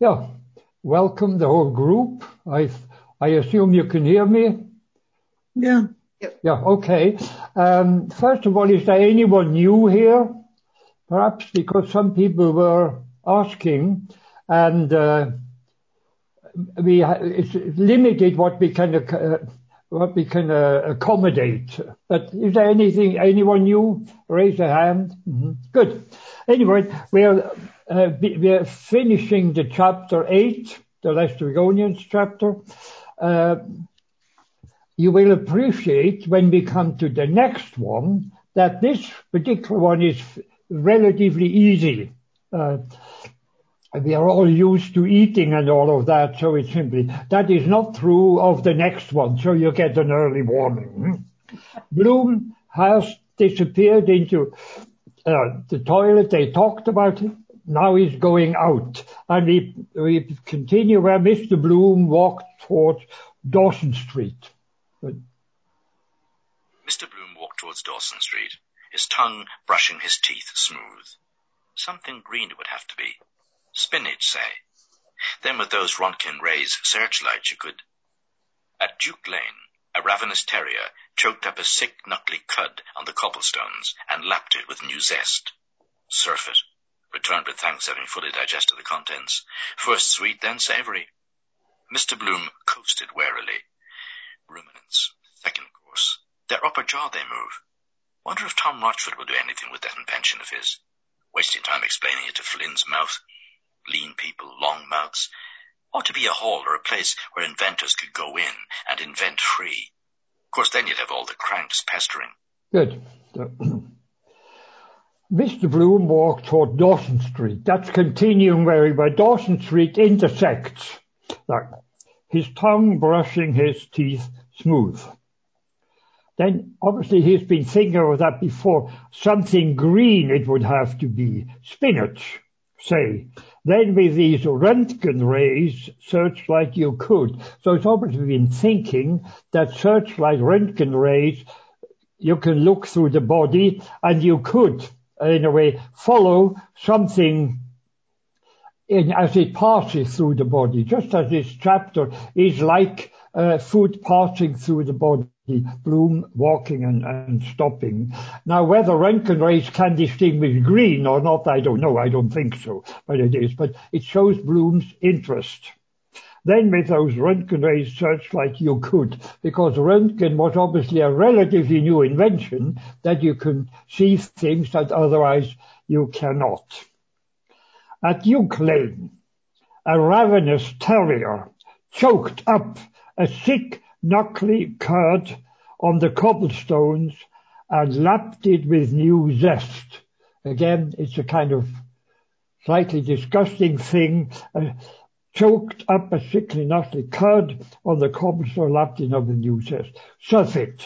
Yeah, welcome the whole group. I assume you can hear me? Yeah. Yeah, okay. First of all, is there anyone new here? Perhaps because some people were asking, and it's limited what we can accommodate. But is there anyone new? Raise a hand. Good. Anyway, we're finishing the chapter 8, the Laestrygonians chapter. You will appreciate when we come to the next one that this particular one is relatively easy. We are all used to eating and all of that, so it's simply, that is not true of the next one, so you get an early warning. Bloom has disappeared into the toilet, they talked about it, now he's going out. And we continue where Mr. Bloom walked towards Dawson Street. Mr. Bloom walked towards Dawson Street, his tongue brushing his teeth smooth. Something green it would have to be. Spinach, say. Then with those Rontgen rays searchlights you could... At Duke Lane, a ravenous terrier choked up a sick, knuckly cud on the cobblestones and lapped it with new zest. Surfeit, returned with thanks having fully digested the contents. First sweet, then savoury. Mr. Bloom coasted warily. Ruminants, second course. Their upper jaw they move. Wonder if Tom Rochford will do anything with that invention of his. Wasting time explaining it to Flynn's mouth. Lean people, long mouths. Ought to be a hall or a place where inventors could go in and invent free. Of course, then you'd have all the cranks pestering. Good. Mr. Bloom walked toward Dawson Street. That's continuing where Dawson Street intersects. Like, his tongue brushing his teeth smooth. Then, obviously, he's been thinking of that before. Something green it would have to be. Spinach, say. Then with these Roentgen rays, searchlight you could. So it's obviously been thinking that searchlight Roentgen rays, you can look through the body and you could, in a way, follow something as it passes through the body, just as this chapter is like food passing through the body, Bloom walking and stopping. Now, whether Roentgen rays can distinguish green or not, I don't know. I don't think so, but it is. But it shows Bloom's interest. Then with those Roentgen rays searchlight you could, because Roentgen was obviously a relatively new invention that you can see things that otherwise you cannot. At Duke Lane, a ravenous terrier choked up a sick, knuckly cud on the cobblestones and lapped it with new zest. Again, it's a kind of slightly disgusting thing. Choked up a sickly, knuckly cud on the cobblestone, lapped it up with new zest. Surfeit.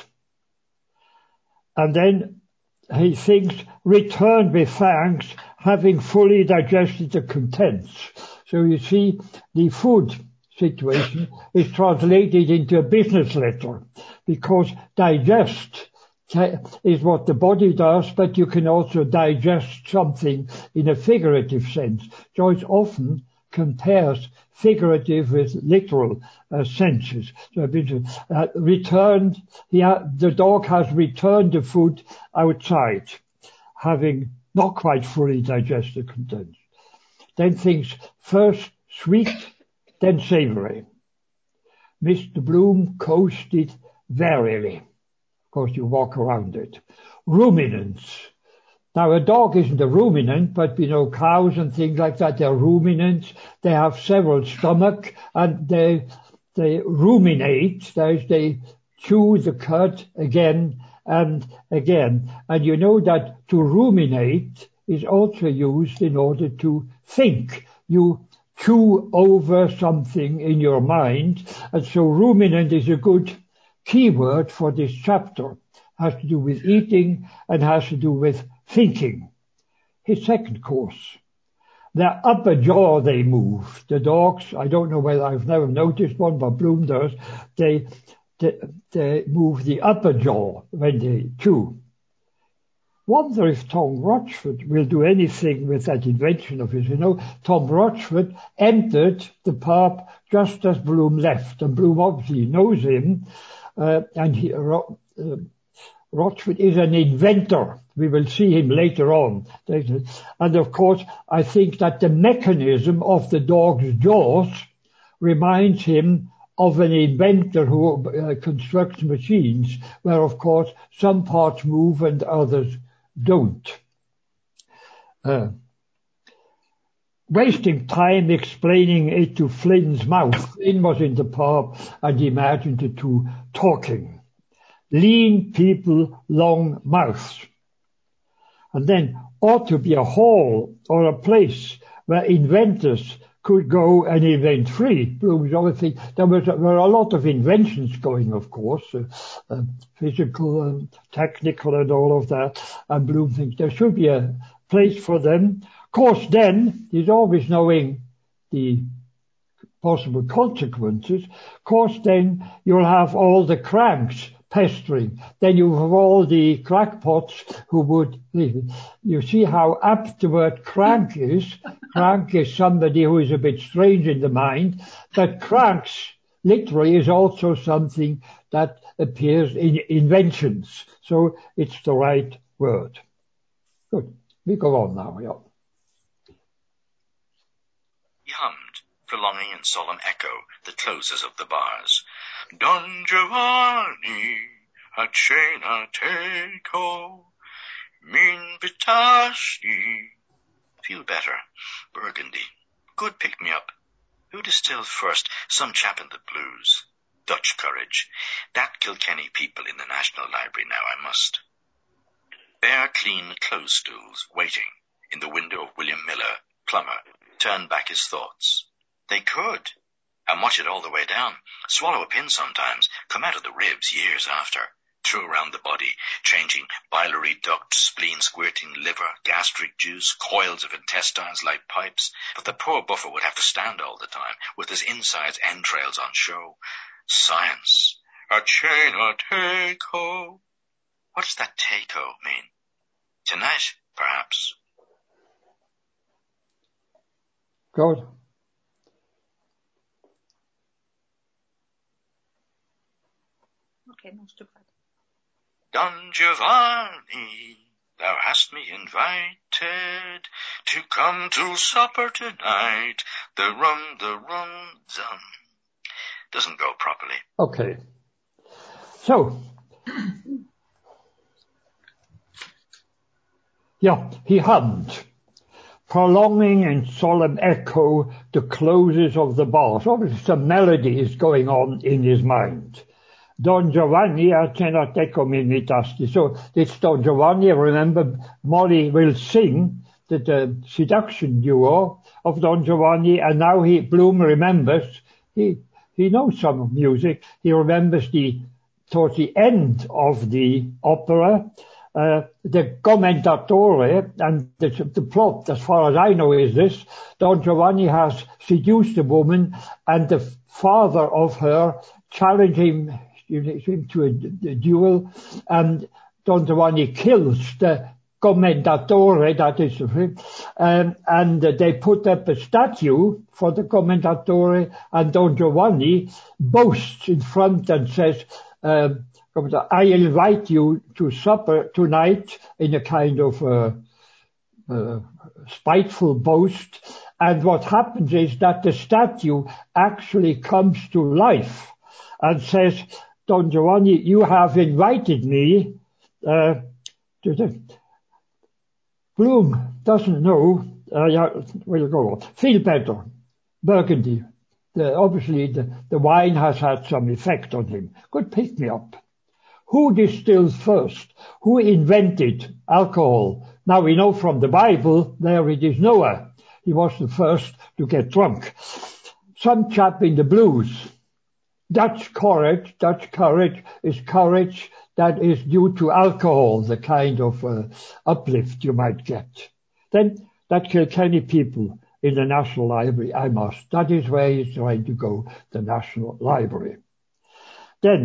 And then he thinks, returned with thanks, having fully digested the contents. So you see, the food situation is translated into a business letter, because digest is what the body does, but you can also digest something in a figurative sense. Joyce often compares figurative with literal senses. So returned, the dog has returned the food outside, having not quite fully digested the contents. Then things first sweet, then savoury. Mr. Bloom coasted warily. Of course, you walk around it. Ruminants. Now, a dog isn't a ruminant, but, cows and things like that, they're ruminants. They have several stomachs, and they ruminate, that is, they chew the cud again and again. And you know that to ruminate is also used in order to think. You chew over something in your mind, and so ruminant is a good keyword for this chapter. Has to do with eating and has to do with thinking. His second course. Their upper jaw they move. The dogs, I don't know whether I've never noticed one, but Bloom does. They move the upper jaw when they chew. wonder if Tom Rochford will do anything with that invention of his. You know, Tom Rochford entered the pub just as Bloom left, and Bloom obviously knows him, and Rochford is an inventor. We will see him later on. And of course, I think that the mechanism of the dog's jaws reminds him of an inventor who constructs machines, where of course some parts move and others don't. Wasting time explaining it to Flynn's mouth. Flynn was in the pub and imagined the two talking. Lean people, long mouths. And then ought to be a hall or a place where inventors could go and invent free. Bloom's obviously, there were a lot of inventions going, of course, physical and technical and all of that. And Bloom thinks there should be a place for them. Of course, then he's always knowing the possible consequences. Of course, then you'll have all the cranks pestering. Then you have all the crackpots who would, you see how apt the word crank is. Crank is somebody who is a bit strange in the mind. But cranks literally is also something that appears in inventions. So it's the right word. Good. We go on now, yeah. He hummed, prolonging in solemn echo the closes of the bars. Don Giovanni, a cena teco, min vitasti. Feel better, Burgundy. Good pick-me-up. Who distilled first? Some chap in the blues. Dutch courage. That Kilkenny people in the National Library now, I must. Bare, clean clothes stools waiting in the window of William Miller, plumber, turned back his thoughts. They could. And watch it all the way down. Swallow a pin sometimes, come out of the ribs years after. Through around the body, changing biliary duct, spleen squirting, liver, gastric juice, coils of intestines like pipes. But the poor buffer would have to stand all the time, with his insides entrails on show. Science. A chain a teco. What does that teco mean? Tonight, perhaps. Good. Okay, noch ein Stück weiter. Don Giovanni, thou hast me invited to come to supper tonight. The rum, zum. Doesn't go properly. Okay. So, yeah, he hummed, prolonging in solemn echo the closes of the bars. Obviously some melody is going on in his mind. Don Giovanni a cena teco min vitasti. So it's Don Giovanni. Remember, Molly will sing the seduction duo of Don Giovanni, and now Bloom remembers, he knows some music. He remembers towards the end of the opera, the commendatore, and the plot, as far as I know, is this: Don Giovanni has seduced a woman, and the father of her challenged him to a duel, and Don Giovanni kills the commendatore, that is, and they put up a statue for the commendatore, and Don Giovanni boasts in front and says, I invite you to supper tonight, in a kind of spiteful boast. And what happens is that the statue actually comes to life and says, Don Giovanni, you have invited me to the... Bloom doesn't know, we'll go on. Feel better, Burgundy. Obviously the wine has had some effect on him. Good pick me up. Who distilled first? Who invented alcohol? Now we know from the Bible, there it is Noah. He was the first to get drunk. Some chap in the blues. Dutch courage is courage that is due to alcohol, the kind of uplift you might get. Then that Kilkenny people in the National Library, that is where he's trying to go, the National Library. Then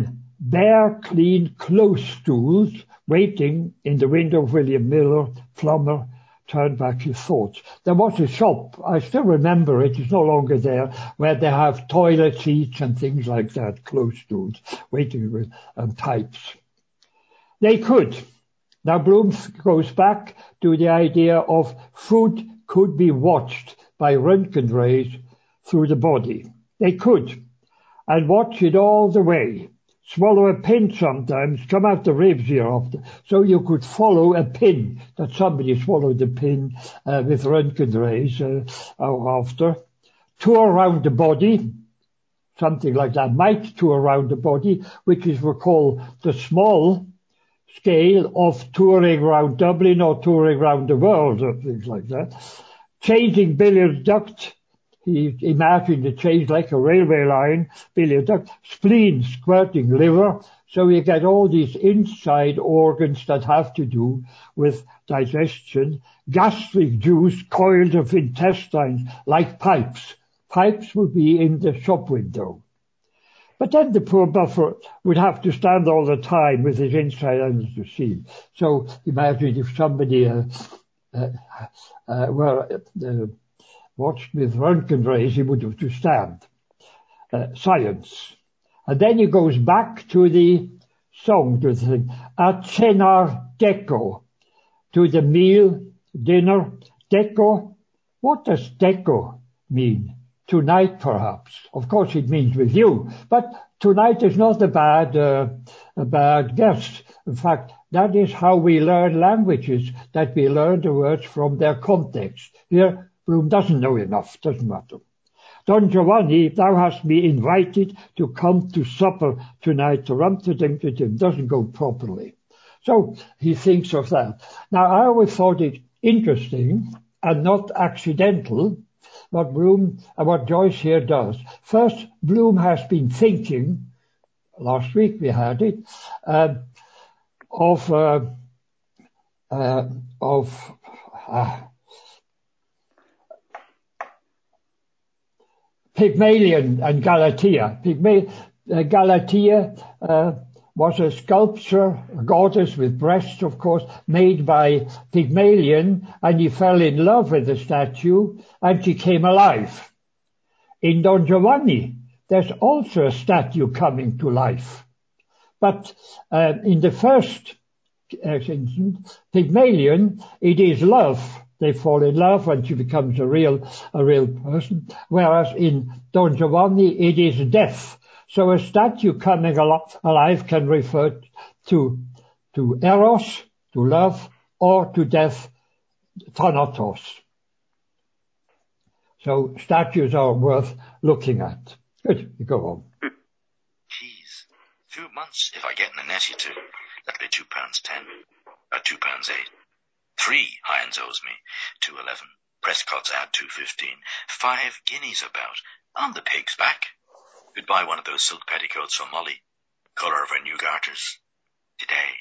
bare, clean, close stools waiting in the window of William Miller, Plummer, turned back his thoughts. There was a shop, I still remember it, it's no longer there, where they have toilet seats and things like that, close stools, waiting with types. They could. Now Bloom goes back to the idea of food could be watched by Röntgen rays through the body. They could, and watch it all the way. Swallow a pin sometimes, come out the ribs here after. So you could follow a pin, that somebody swallowed a pin with Röntgen rays after. Tour around the body, something like that, might tour around the body, which is we call the small scale of touring around Dublin or touring around the world or things like that. Changing billiard duct. He imagined it changed like a railway line, billiard duct, spleen squirting liver. So you get all these inside organs that have to do with digestion. Gastric juice, coiled of intestines, like pipes. Pipes would be in the shop window. But then the poor buffer would have to stand all the time with his inside ends to see. So imagine if somebody watched with Röntgen rays, he would have to stand. Science. And then he goes back to the song, to the thing. A cenar deco. To the meal, dinner. Deco. What does deco mean? Tonight, perhaps. Of course, it means with you. But tonight is not a bad guess. In fact, that is how we learn languages, that we learn the words from their context. Here, Bloom doesn't know enough, doesn't matter. Don Giovanni, thou hast me invited to come to supper tonight, to rum to dim, doesn't go properly. So he thinks of that. Now, I always thought it interesting and not accidental what Joyce here does. First, Bloom has been thinking, last week we had it, of Pygmalion and Galatea. Galatea was a sculpture, a goddess with breasts, of course, made by Pygmalion, and he fell in love with the statue, and she came alive. In Don Giovanni, there's also a statue coming to life. But in the first instance, Pygmalion, it is love. They fall in love and she becomes a real person. Whereas in Don Giovanni, it is death. So a statue coming alive can refer to eros, to love, or to death, thanatos. So statues are worth looking at. Good, you go on. Jeez, 2 months if I get Nannetti too. That'll be £2.10, £2.08. 3 Hines owes me, 2.11. Prescott's add 2.15. 5 guineas about. On the pig's back. Could buy one of those silk petticoats from Molly. Colour of her new garters. Today.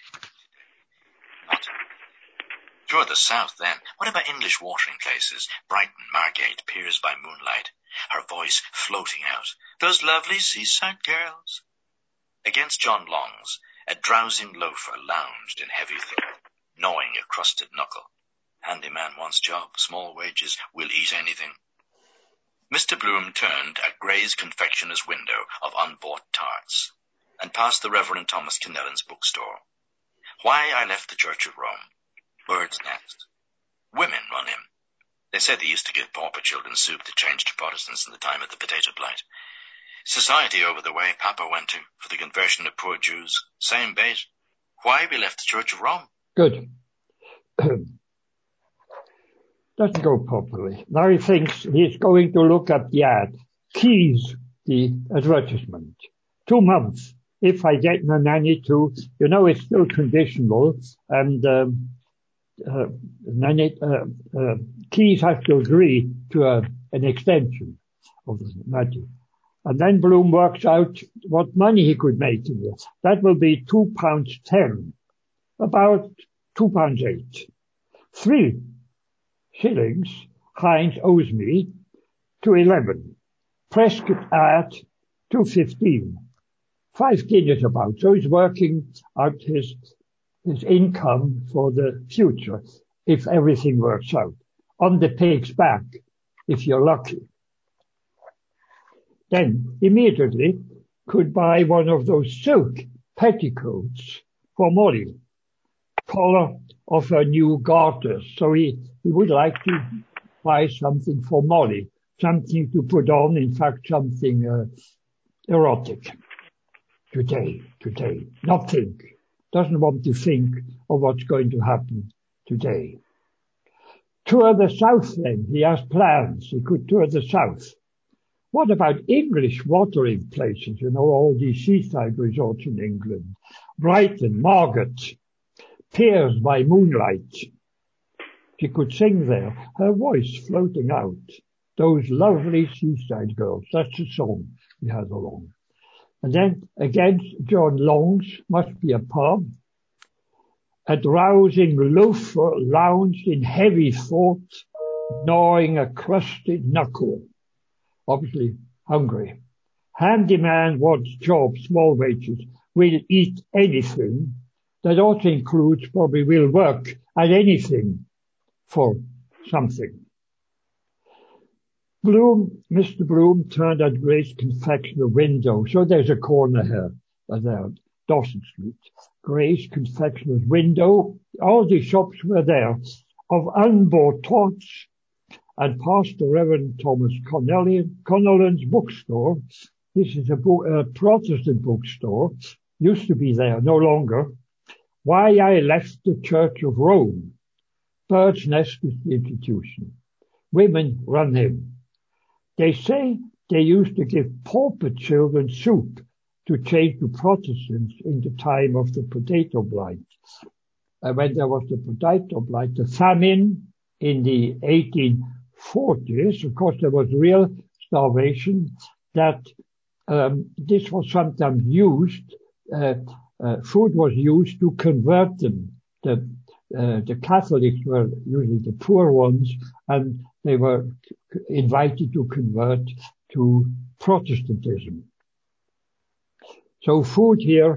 Not. Sure, the south then. What about English watering places? Brighton, Margate, Piers by moonlight. Her voice floating out. Those lovely seaside girls. Against John Long's, a drowsing loafer lounged in heavy thought, gnawing a crusted knuckle. Handyman wants job, small wages, will eat anything. Mr. Bloom turned at Gray's confectioner's window of unbought tarts, and past the Reverend Thomas Kennellan's bookstore. Why I left the Church of Rome. Bird's nest. Women run him. They said they used to give pauper children soup to change to Protestants in the time of the potato blight. Society over the way Papa went to for the conversion of poor Jews. Same bait. Why we left the Church of Rome. Good. Doesn't go properly. Now he thinks he's going to look at the ad. Keys, the advertisement. 2 months. If I get my nanny to, it's still conditional, and Keys has to agree to an extension of the nanny. And then Bloom works out what money he could make in this. That will be £2.10, about £2.08. 3 shillings Hines owes me, 2.11. Prescott at 2.15. 5 guineas about. So he's working out his income for the future, if everything works out. On the pig's back, if you're lucky. Then immediately could buy one of those silk petticoats for Molly, collar of her new garters. So he would like to buy something for Molly, something to put on, in fact, something erotic. Today, not think. Doesn't want to think of what's going to happen today. Tour the south then. He has plans. He could tour the south. What about English watering places? You know, all these seaside resorts in England. Brighton, Margate, Piers by moonlight. She could sing there, her voice floating out. Those lovely seaside girls. That's the song he had along. And then against John Long's must be a pub. A drowsing loafer lounged in heavy thought, gnawing a crusted knuckle. Obviously hungry. Handyman wants job, small wages, will eat anything. That also includes probably will work at anything for something. Mr. Bloom turned at Grace Confectioner window. So there's a corner here, there, Dawson Street. Grace Confectioner's window. All the shops were there of unbought tots, and past the Reverend Thomas Connellan's bookstore. This is a Protestant bookstore. Used to be there, no longer. Why I left the Church of Rome. Bird's Nest is the institution. Women run him. They say they used to give pauper children soup to change to Protestants in the time of the potato blight. When there was the potato blight, the famine in the 1840s, of course there was real starvation, that this was sometimes used, food was used to convert them. The Catholics were usually the poor ones, and they were invited to convert to Protestantism. So food here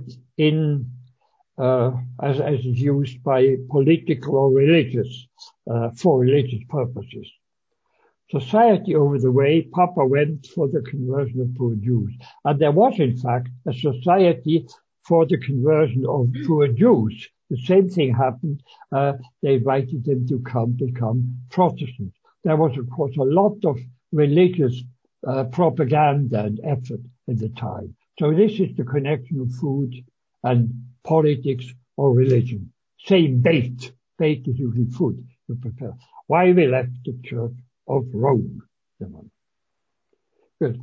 as is used by political or religious, for religious purposes. Society over the way, Papa went for the conversion of poor Jews. And there was, in fact, a society for the conversion of poor Jews. The same thing happened. They invited them to become Protestants. There was, of course, a lot of religious propaganda and effort at the time. So this is the connection of food and politics or religion. Same bait. Bait is usually food you prepare. Why we left the Church of Rome. Good.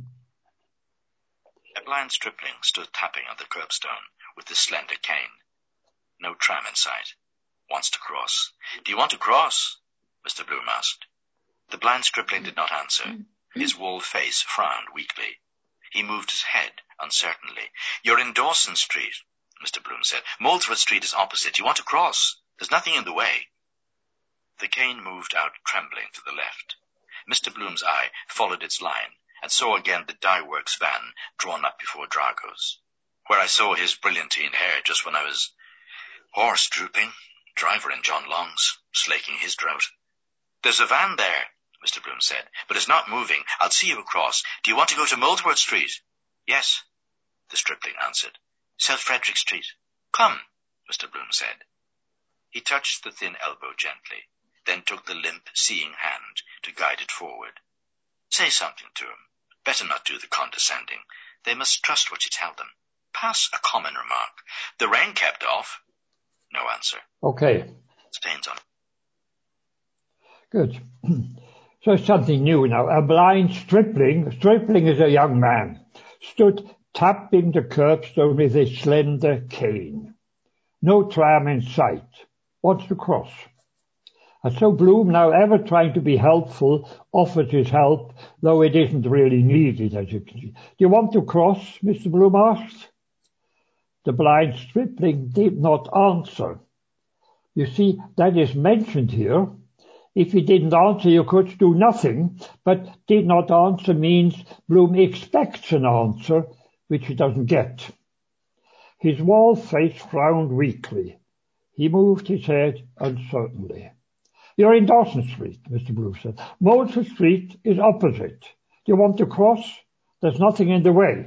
A blind stripling stood tapping on the curbstone with his slender cane. No tram in sight. Wants to cross. Do you want to cross? Mr. Bloom asked. The blind stripling did not answer. His walled face frowned weakly. He moved his head uncertainly. You're in Dawson Street, Mr. Bloom said. Molesworth Street is opposite. You want to cross. There's nothing in the way. The cane moved out trembling to the left. Mr. Bloom's eye followed its line and saw again the dye works van drawn up before Drago's, where I saw his brilliantine hair just when I was horse drooping, driver in John Long's, slaking his drought. There's a van there, Mr. Bloom said, but it's not moving. I'll see you across. Do you want to go to Molesworth Street? Yes, the stripling answered. South Frederick Street. Come, Mr. Bloom said. He touched the thin elbow gently, then took the limp, seeing hand to guide it forward. Say something to him. Better not do the condescending. They must trust what you tell them. Pass a common remark. The rain kept off. No answer. Okay. Stains on. Good. So something new now. A blind stripling is a young man, stood tapping the curbstone with a slender cane. No tram in sight. Wants to cross. And so Bloom, now ever trying to be helpful, offers his help, though it isn't really needed, as you can see. Do you want to cross, Mr. Bloom asked. The blind stripling did not answer. You see, that is mentioned here. If he didn't answer, you could do nothing, but did not answer means Bloom expects an answer, which he doesn't get. His wall face frowned weakly. He moved his head uncertainly. "You're in Dawson Street," Mr. Bloom said. "Moultrie Street is opposite. Do you want to cross? There's nothing in the way."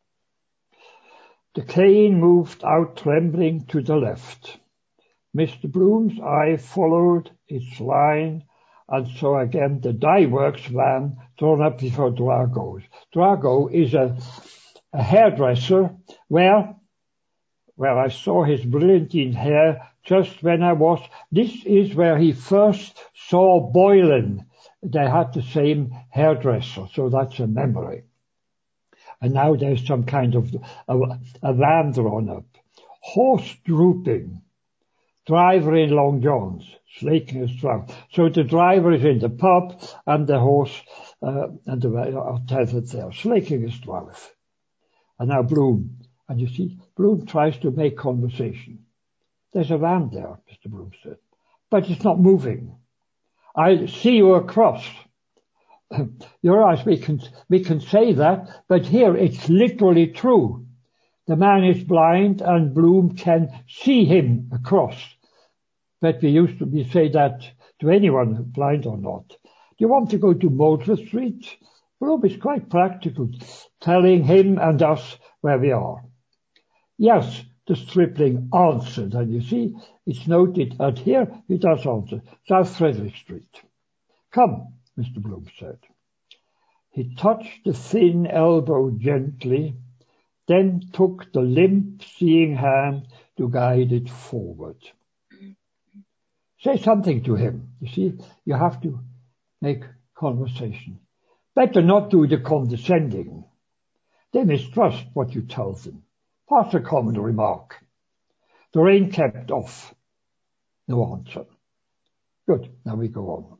The cane moved out trembling to the left. Mr. Bloom's eye followed its line and saw again the dye works van drawn up before Drago's. Drago is a hairdresser where I saw his brilliantine hair just when this is where he first saw Boylan. They had the same hairdresser, so that's a memory. And now there's some kind of a van drawn up. Horse drooping. Driver in long johns, slaking his trout. So the driver is in the pub and the horse and the are tethered there, slaking his trout. And now Bloom. And you see, Bloom tries to make conversation. "There's a van there," Mr. Bloom said, "but it's not moving. I'll see you across." You're right, we can say that, but here it's literally true. The man is blind and Bloom can see him across. But we say that to anyone, blind or not. "Do you want to go to Moultrie Street?" Bloom is quite practical, telling him and us where we are. "Yes," the stripling answered, and you see, it's noted that here he does answer, South Frederick Street. "Come," Mr. Bloom said. He touched the thin elbow gently, then took the limp, seeing hand to guide it forward. Say something to him. You see, you have to make conversation. Better not do the condescending. They mistrust what you tell them. Pass a common remark. The rain kept off. No answer. Good, now we go on.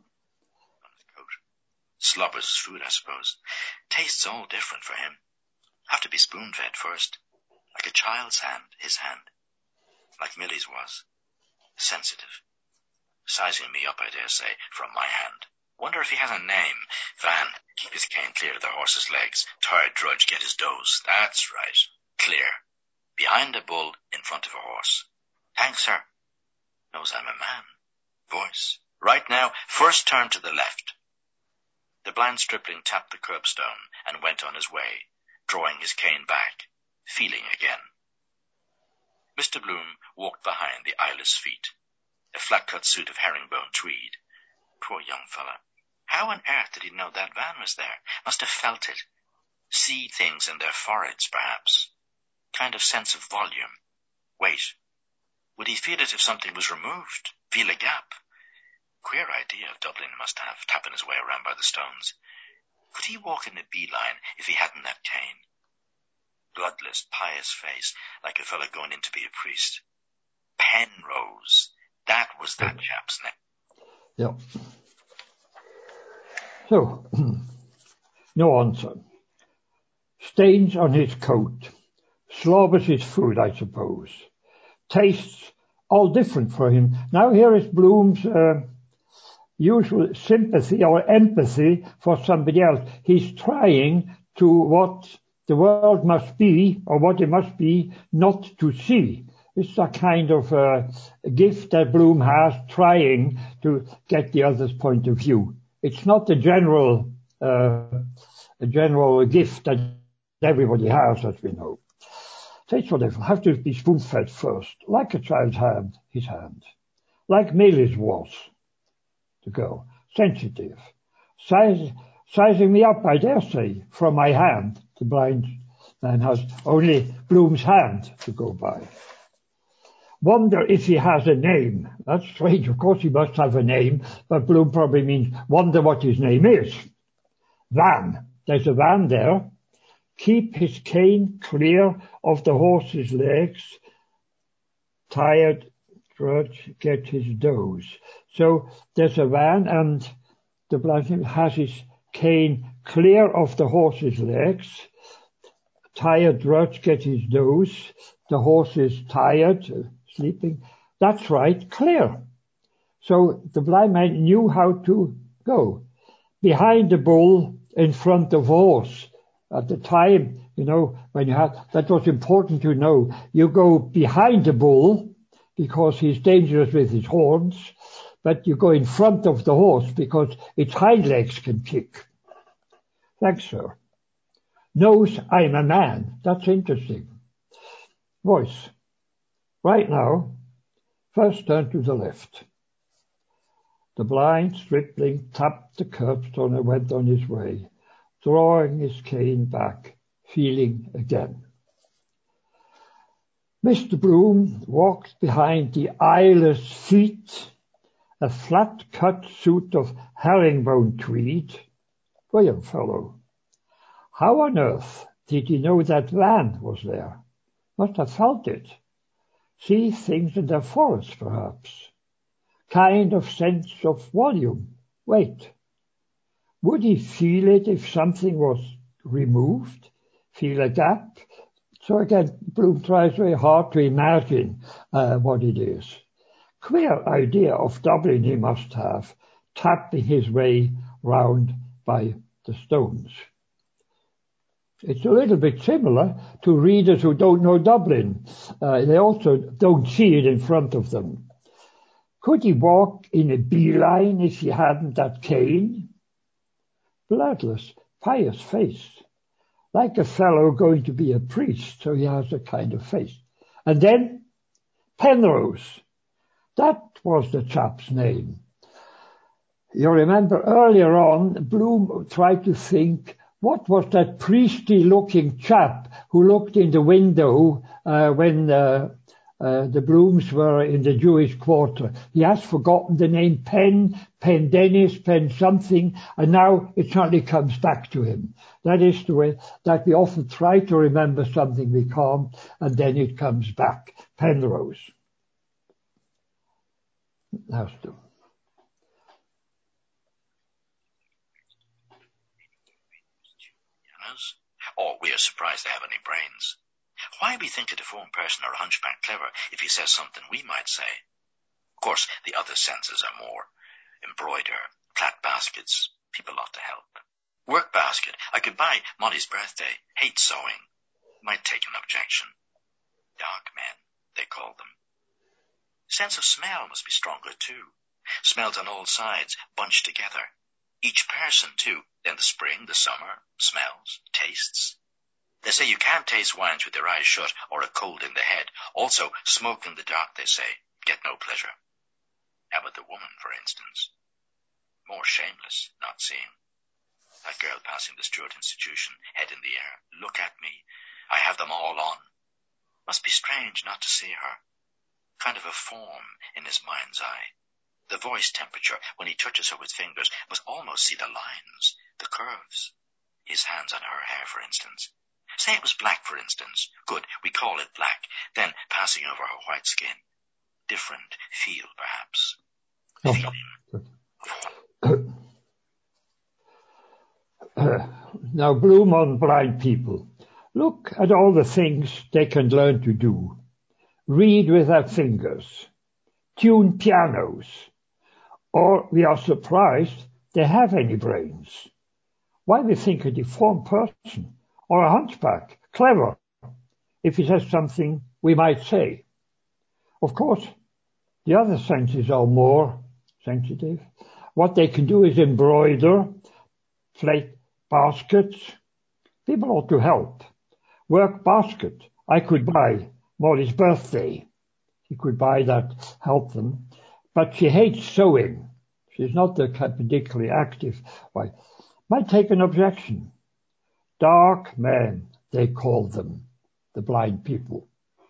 Slobbers his food, I suppose. Tastes all different for him. Have to be spoon-fed first. Like a child's hand, his hand. Like Millie's was. Sensitive. Sizing me up, I dare say, from my hand. Wonder if he has a name. Van, keep his cane clear of the horse's legs. Tired drudge, get his dose. That's right. Clear. Behind a bull, in front of a horse. Thanks, sir. Knows I'm a man. Voice. Right now, first turn to the left. The blind stripling tapped the curbstone and went on his way, drawing his cane back, feeling again. Mr. Bloom walked behind the eyeless feet. A flat-cut suit of herringbone tweed. Poor young fella. How on earth did he know that van was there? Must have felt it. See things in their foreheads, perhaps. Kind of sense of volume. Wait. Would he feel it if something was removed? Feel a gap? Queer idea of Dublin must have, tapping his way around by the stones. Could he walk in a beeline if he hadn't that cane? Bloodless, pious face, like a fellow going in to be a priest. Penrose. That was that chap's name. Yeah. So, no answer. Stains on his coat. Slobbers his food, I suppose. Tastes all different for him. Now here is Bloom's usual sympathy or empathy for somebody else. He's trying to what the world must be, or what it must be, not to see. It's a kind of gift that Bloom has, trying to get the other's point of view. It's not a general gift that everybody has, as we know. Takes whatever, have to be spoon-fed first, like a child's hand, his hand. Like Millie's was, the girl, sensitive. Sizing me up, I dare say, from my hand. The blind man has only Bloom's hand to go by. Wonder if he has a name. That's strange. Of course he must have a name, but Bloom probably means wonder what his name is. Van. There's a van there. Keep his cane clear of the horse's legs. Tired drudge, get his dose. So there's a van and the blind man has his cane clear of the horse's legs. Tired drudge, get his dose. The horse is tired, sleeping. That's right, clear. So the blind man knew how to go. Behind the bull, in front of horse. At the time, when you had, that was important to know. You go behind the bull because he's dangerous with his horns, but you go in front of the horse because its hind legs can kick. Thanks, sir. Knows I'm a man. That's interesting. Voice. Right now, first turn to the left. The blind stripling tapped the curbstone and went on his way, drawing his cane back, feeling again. Mr. Bloom walked behind the eyeless feet, a flat-cut suit of herringbone tweed. For young fellow, how on earth did he know that van was there? Must have felt it. See things in the forest, perhaps. Kind of sense of volume. Wait. Would he feel it if something was removed? Feel a gap? So again, Bloom tries very hard to imagine what it is. Queer idea of Dublin he must have, tapping his way round by the stones. It's a little bit similar to readers who don't know Dublin. They also don't see it in front of them. Could he walk in a beeline if he hadn't that cane? Bloodless, pious face. Like a fellow going to be a priest, so he has a kind of face. And then Penrose. That was the chap's name. You remember earlier on, Bloom tried to think, what was that priestly-looking chap who looked in the window when the Blooms were in the Jewish quarter? He has forgotten the name Penn Dennis, Penn something, and now it suddenly comes back to him. That is the way that we often try to remember something we can't, and then it comes back. Penrose. That's the... Or we are surprised they have any brains. Why we think a deformed person or a hunchback clever if he says something we might say? Of course, the other senses are more. Embroider, plait baskets, people ought to help. Work basket, I could buy Molly's birthday. Hate sewing. Might take an objection. Dark men, they call them. Sense of smell must be stronger too. Smells on all sides, bunched together. Each person too. Then the spring, the summer, smells, tastes. They say you can't taste wines with your eyes shut or a cold in the head. Also, smoke in the dark, they say, get no pleasure. How about the woman, for instance? More shameless, not seeing. That girl passing the Stuart Institution, head in the air. Look at me. I have them all on. Must be strange not to see her. Kind of a form in his mind's eye. The voice temperature, when he touches her with fingers, must almost see the lines, the curves. His hands on her hair, for instance. Say it was black, for instance. Good, we call it black. Then passing over her white skin. Different feel, perhaps. Now, Bloom on blind people. Look at all the things they can learn to do. Read with their fingers. Tune pianos. Or we are surprised they have any brains. Why we think a deformed person or a hunchback clever if he says something we might say. Of course, the other senses are more sensitive. What they can do is embroider, plait baskets. People ought to help. Work basket. I could buy Molly's birthday. He could buy that, help them. But she hates sewing. She's not particularly active. Why? Might take an objection. Dark men, they call them, the blind people.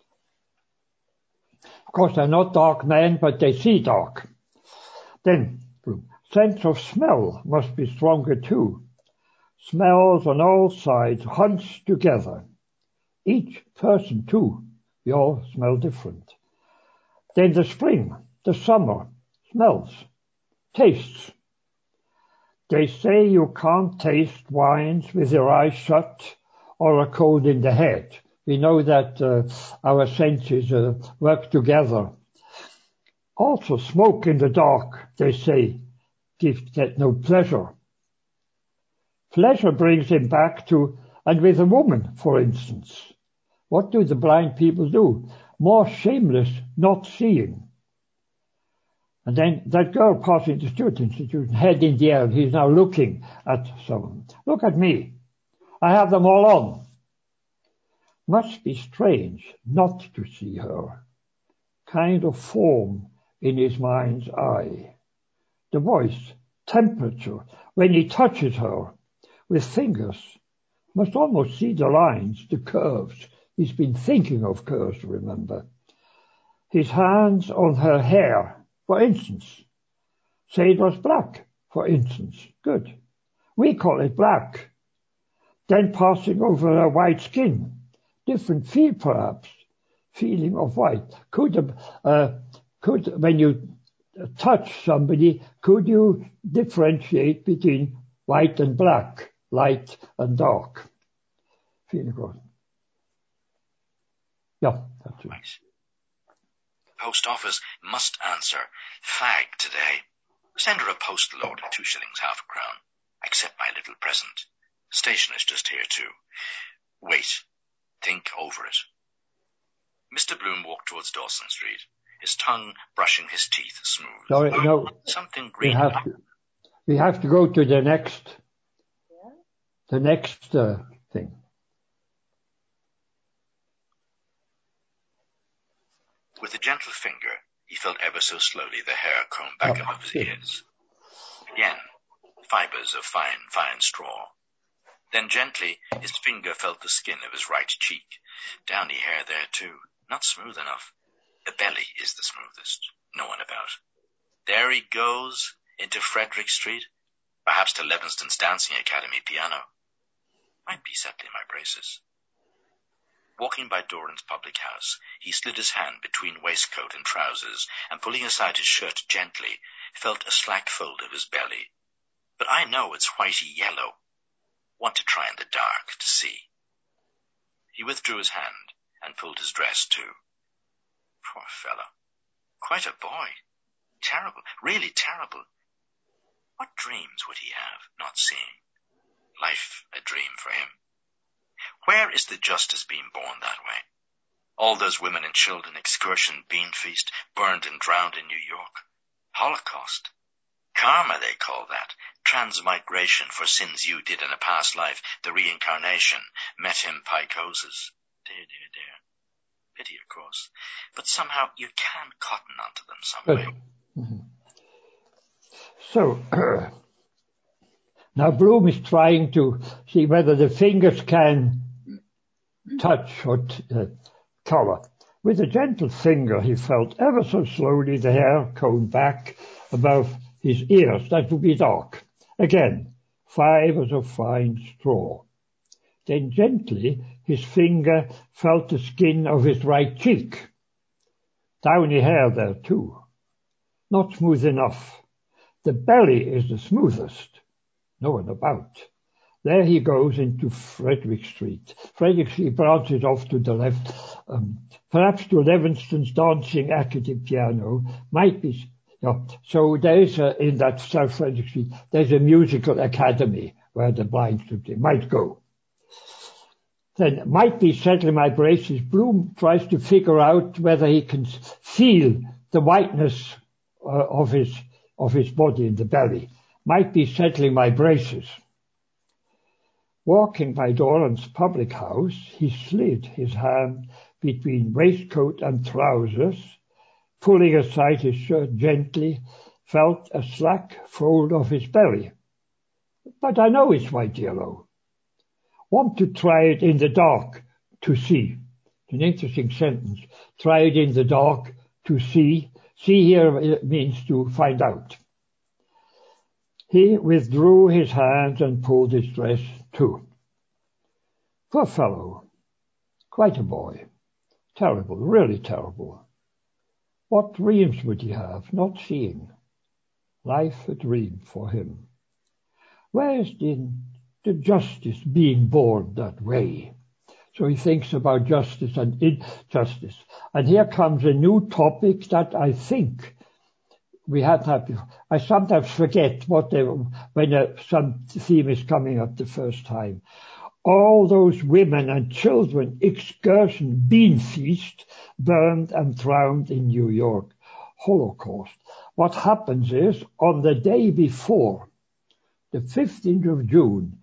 Of course, they're not dark men, but they see dark. Then, sense of smell must be stronger too. Smells on all sides hunched together. Each person too, we all smell different. Then the spring, the summer, smells, tastes. They say you can't taste wines with your eyes shut or a cold in the head. We know that our senses work together. Also, smoke in the dark, they say, get no pleasure. Pleasure brings him back to And with a woman, for instance, what do the blind people do? More shameless not seeing. And then that girl passing the Stuart Institution, head in the air, and he's now looking at someone. Look at me. I have them all on. Must be strange not to see her. Kind of form in his mind's eye. The voice, temperature, when he touches her with fingers, must almost see the lines, the curves. He's been thinking of curves, remember. His hands on her hair, for instance. Say it was black, for instance. Good. We call it black. Then passing over her white skin. Different feel, perhaps. Feeling of white. Could when you touch somebody, could you differentiate between white and black, light and dark? Feeling good. Yeah, that's right. The post office must answer. Fag today. Send her a postal order, 2 shillings, half a crown. Accept my little present. Station is just here too. Wait. Think over it. Mr. Bloom walked towards Dawson Street, his tongue brushing his teeth smooth. Sorry, no. Something green. We have to go to the next thing. With a gentle finger, he felt ever so slowly the hair combed back above his ears. Again, fibers of fine straw. Then gently, his finger felt the skin of his right cheek. Downy hair there too, not smooth enough. The belly is the smoothest. No one about. There he goes, into Frederick Street, perhaps to Levinston's Dancing Academy piano. Might be settling my braces. Walking by Doran's public house, he slid his hand between waistcoat and trousers, and pulling aside his shirt gently, felt a slack fold of his belly. But I know it's whitey yellow. Want to try in the dark to see. He withdrew his hand and pulled his dress too. Poor fellow. Quite a boy. Terrible, really terrible. What dreams would he have, not seeing? Life a dream for him. Where is the justice being born that way? All those women and children, excursion, bean feast, burned and drowned in New York. Holocaust. Karma, they call that. Transmigration for sins you did in a past life. The reincarnation. Met him Pycoses. Dear, dear, dear. Pity, of course. But somehow you can cotton onto them some way. So, now Bloom is trying to see whether the fingers can touch or cover. With a gentle finger, he felt ever so slowly the hair combed back above his ears. That would be dark. Again, fibers of fine straw. Then gently, his finger felt the skin of his right cheek. Downy hair there too. Not smooth enough. The belly is the smoothest. No one about. There he goes into Frederick Street. Frederick Street branches off to the left, perhaps to Levinston's Dancing Academy piano. Might be. Yeah. So there is in that South Frederick Street, there's a musical academy where the blind might go. Then might be settling my braces. Bloom tries to figure out whether he can feel the whiteness of his body in the belly. Might be settling my braces. Walking by Doran's public house, he slid his hand between waistcoat and trousers, pulling aside his shirt gently, felt a slack fold of his belly. But I know it's white yellow. Want to try it in the dark to see. An interesting sentence. Try it in the dark to see. See here means to find out. He withdrew his hands and pulled his dress too. Poor fellow. Quite a boy. Terrible, really terrible. What dreams would he have, not seeing? Life a dream for him. Where is the justice being born that way? So he thinks about justice and injustice. And here comes a new topic that I think we had that before. I sometimes forget when some theme is coming up the first time. All those women and children excursion bean feast burned and drowned in New York. Holocaust. What happens is, on the day before, the 15th of June,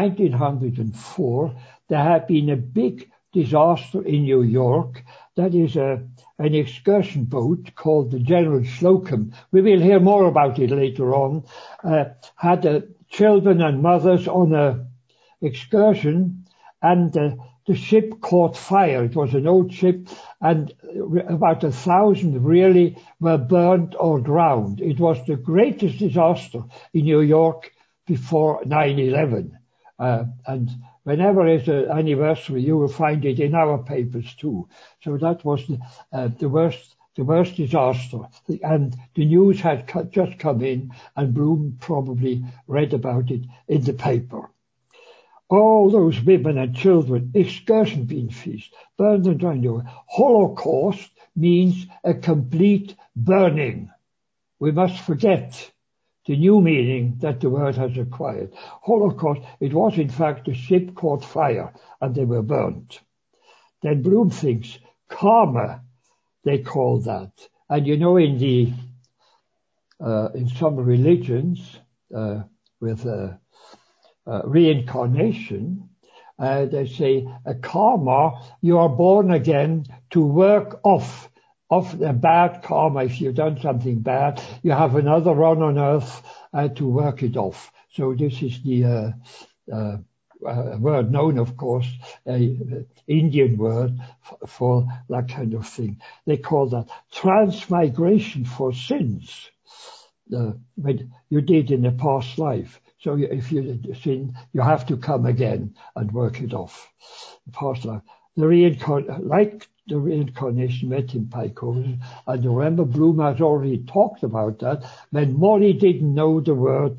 1904, there had been a big disaster in New York. That is an excursion boat called the General Slocum. We will hear more about it later on. Had children and mothers on a excursion, and the ship caught fire. It was an old ship, and about 1,000 really were burnt or drowned. It was the greatest disaster in New York before 9/11. And whenever there's an anniversary, you will find it in our papers too. So that was the worst disaster. And the news had just come in, and Bloom probably read about it in the paper. All those women and children, excursion bean feast, burned and drowned. Holocaust means a complete burning. We must forget the new meaning that the word has acquired. Holocaust, it was in fact the ship caught fire and they were burnt. Then Bloom thinks karma, they call that. And you know, in some religions, with reincarnation, they say a karma, you are born again to work off the bad karma. If you've done something bad, you have another run on earth to work it off. So this is the word known, of course, Indian word for that kind of thing. They call that transmigration for sins, when you did in a past life. So if you sin, you have to come again and work it off. Past life. Like the reincarnation metempsychosis, and remember Bloom has already talked about that, when Molly didn't know the word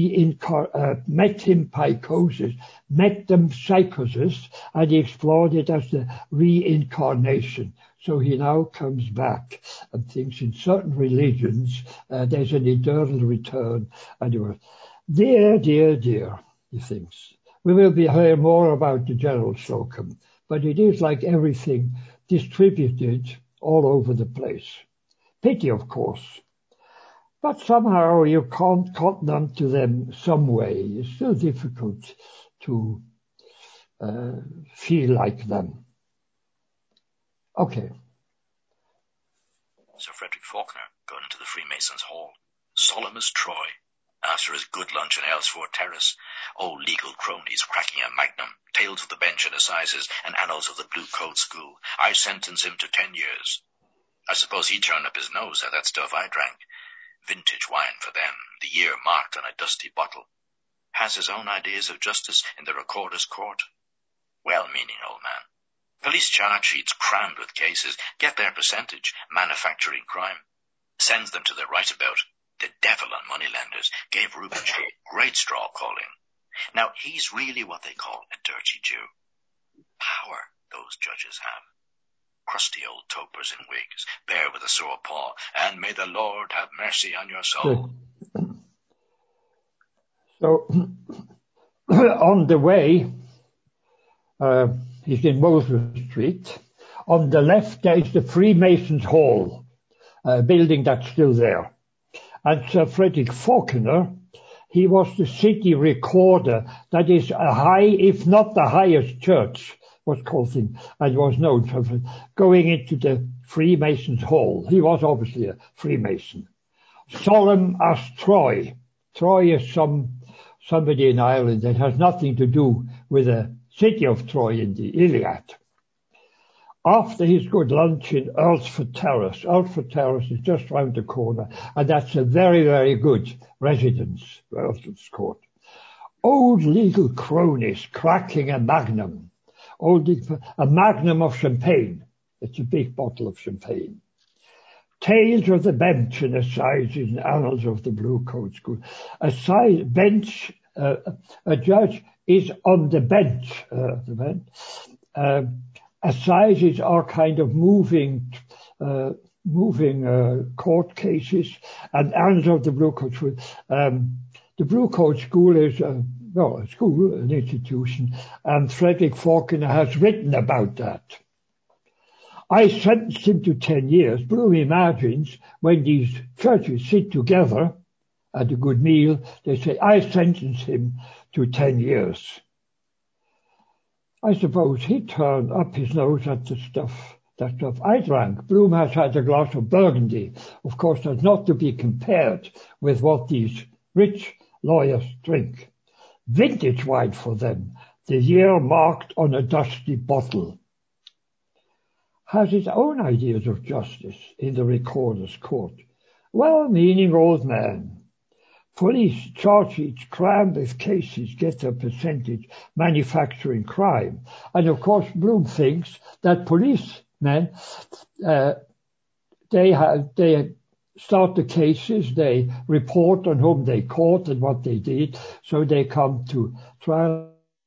metempsychosis, metempsychosis, and he explored it as the reincarnation. So he now comes back and thinks in certain religions there's an eternal return. And dear, he thinks. We will hear more about the General Slocum, but it is like everything distributed all over the place. Pity, of course. But somehow you can't cotton on to them some way. It's still difficult to feel like them. Okay. Sir Frederick Faulkner got into the Freemasons' hall, solemn as Troy, after his good lunch in Aylesford Terrace, old legal cronies cracking a magnum, tales of the bench and assizes, and annals of the Blue Coat School. I sentence him to 10 years. I suppose he turned up his nose at that stuff I drank. Vintage wine for them, the year marked on a dusty bottle. Has his own ideas of justice in the recorder's court. Well-meaning old man. Police charge sheets crammed with cases, get their percentage, manufacturing crime. Sends them to the right about. The devil on moneylenders gave Rubinstein great straw calling. Now, he's really what they call a dirty Jew. Power those judges have. Crusty old topers in wigs, bear with a sore paw, and may the Lord have mercy on your soul. So, on the way, he's in Mosley Street. On the left, there is the Freemasons' Hall, a building that's still there. And Sir Frederick Faulkner, he was the city recorder. That is a high, if not the highest church, was called him, and was known for going into the Freemasons' Hall. He was obviously a Freemason. Solemn as Troy. Troy is somebody in Ireland that has nothing to do with the city of Troy in the Iliad. After his good lunch in Earlsford Terrace. Earlsford Terrace is just round the corner, and that's a very, very good residence, Earlsford's Court. Old legal cronies cracking a magnum. A magnum of champagne. It's a big bottle of champagne. Tales of the bench and assizes and annals of the Blue Coat School. A judge is on the bench. Assizes are kind of moving court cases, and annals of the Blue Coat School. The Blue Coat School is a school, an institution, and Frederick Faulkner has written about that. I sentenced him to 10 years. Bloom imagines when these judges sit together at a good meal, they say, I sentenced him to 10 years. I suppose he turned up his nose at that stuff I drank. Bloom has had a glass of Burgundy. Of course, that's not to be compared with what these rich lawyers drink. Vintage wine for them, the year marked on a dusty bottle. Has his own ideas of justice in the recorder's court. Well-meaning old man. Police charge sheets crammed with cases get a percentage manufacturing crime. And of course, Bloom thinks that policemen, they start the cases, they report on whom they caught and what they did, so they come to trial.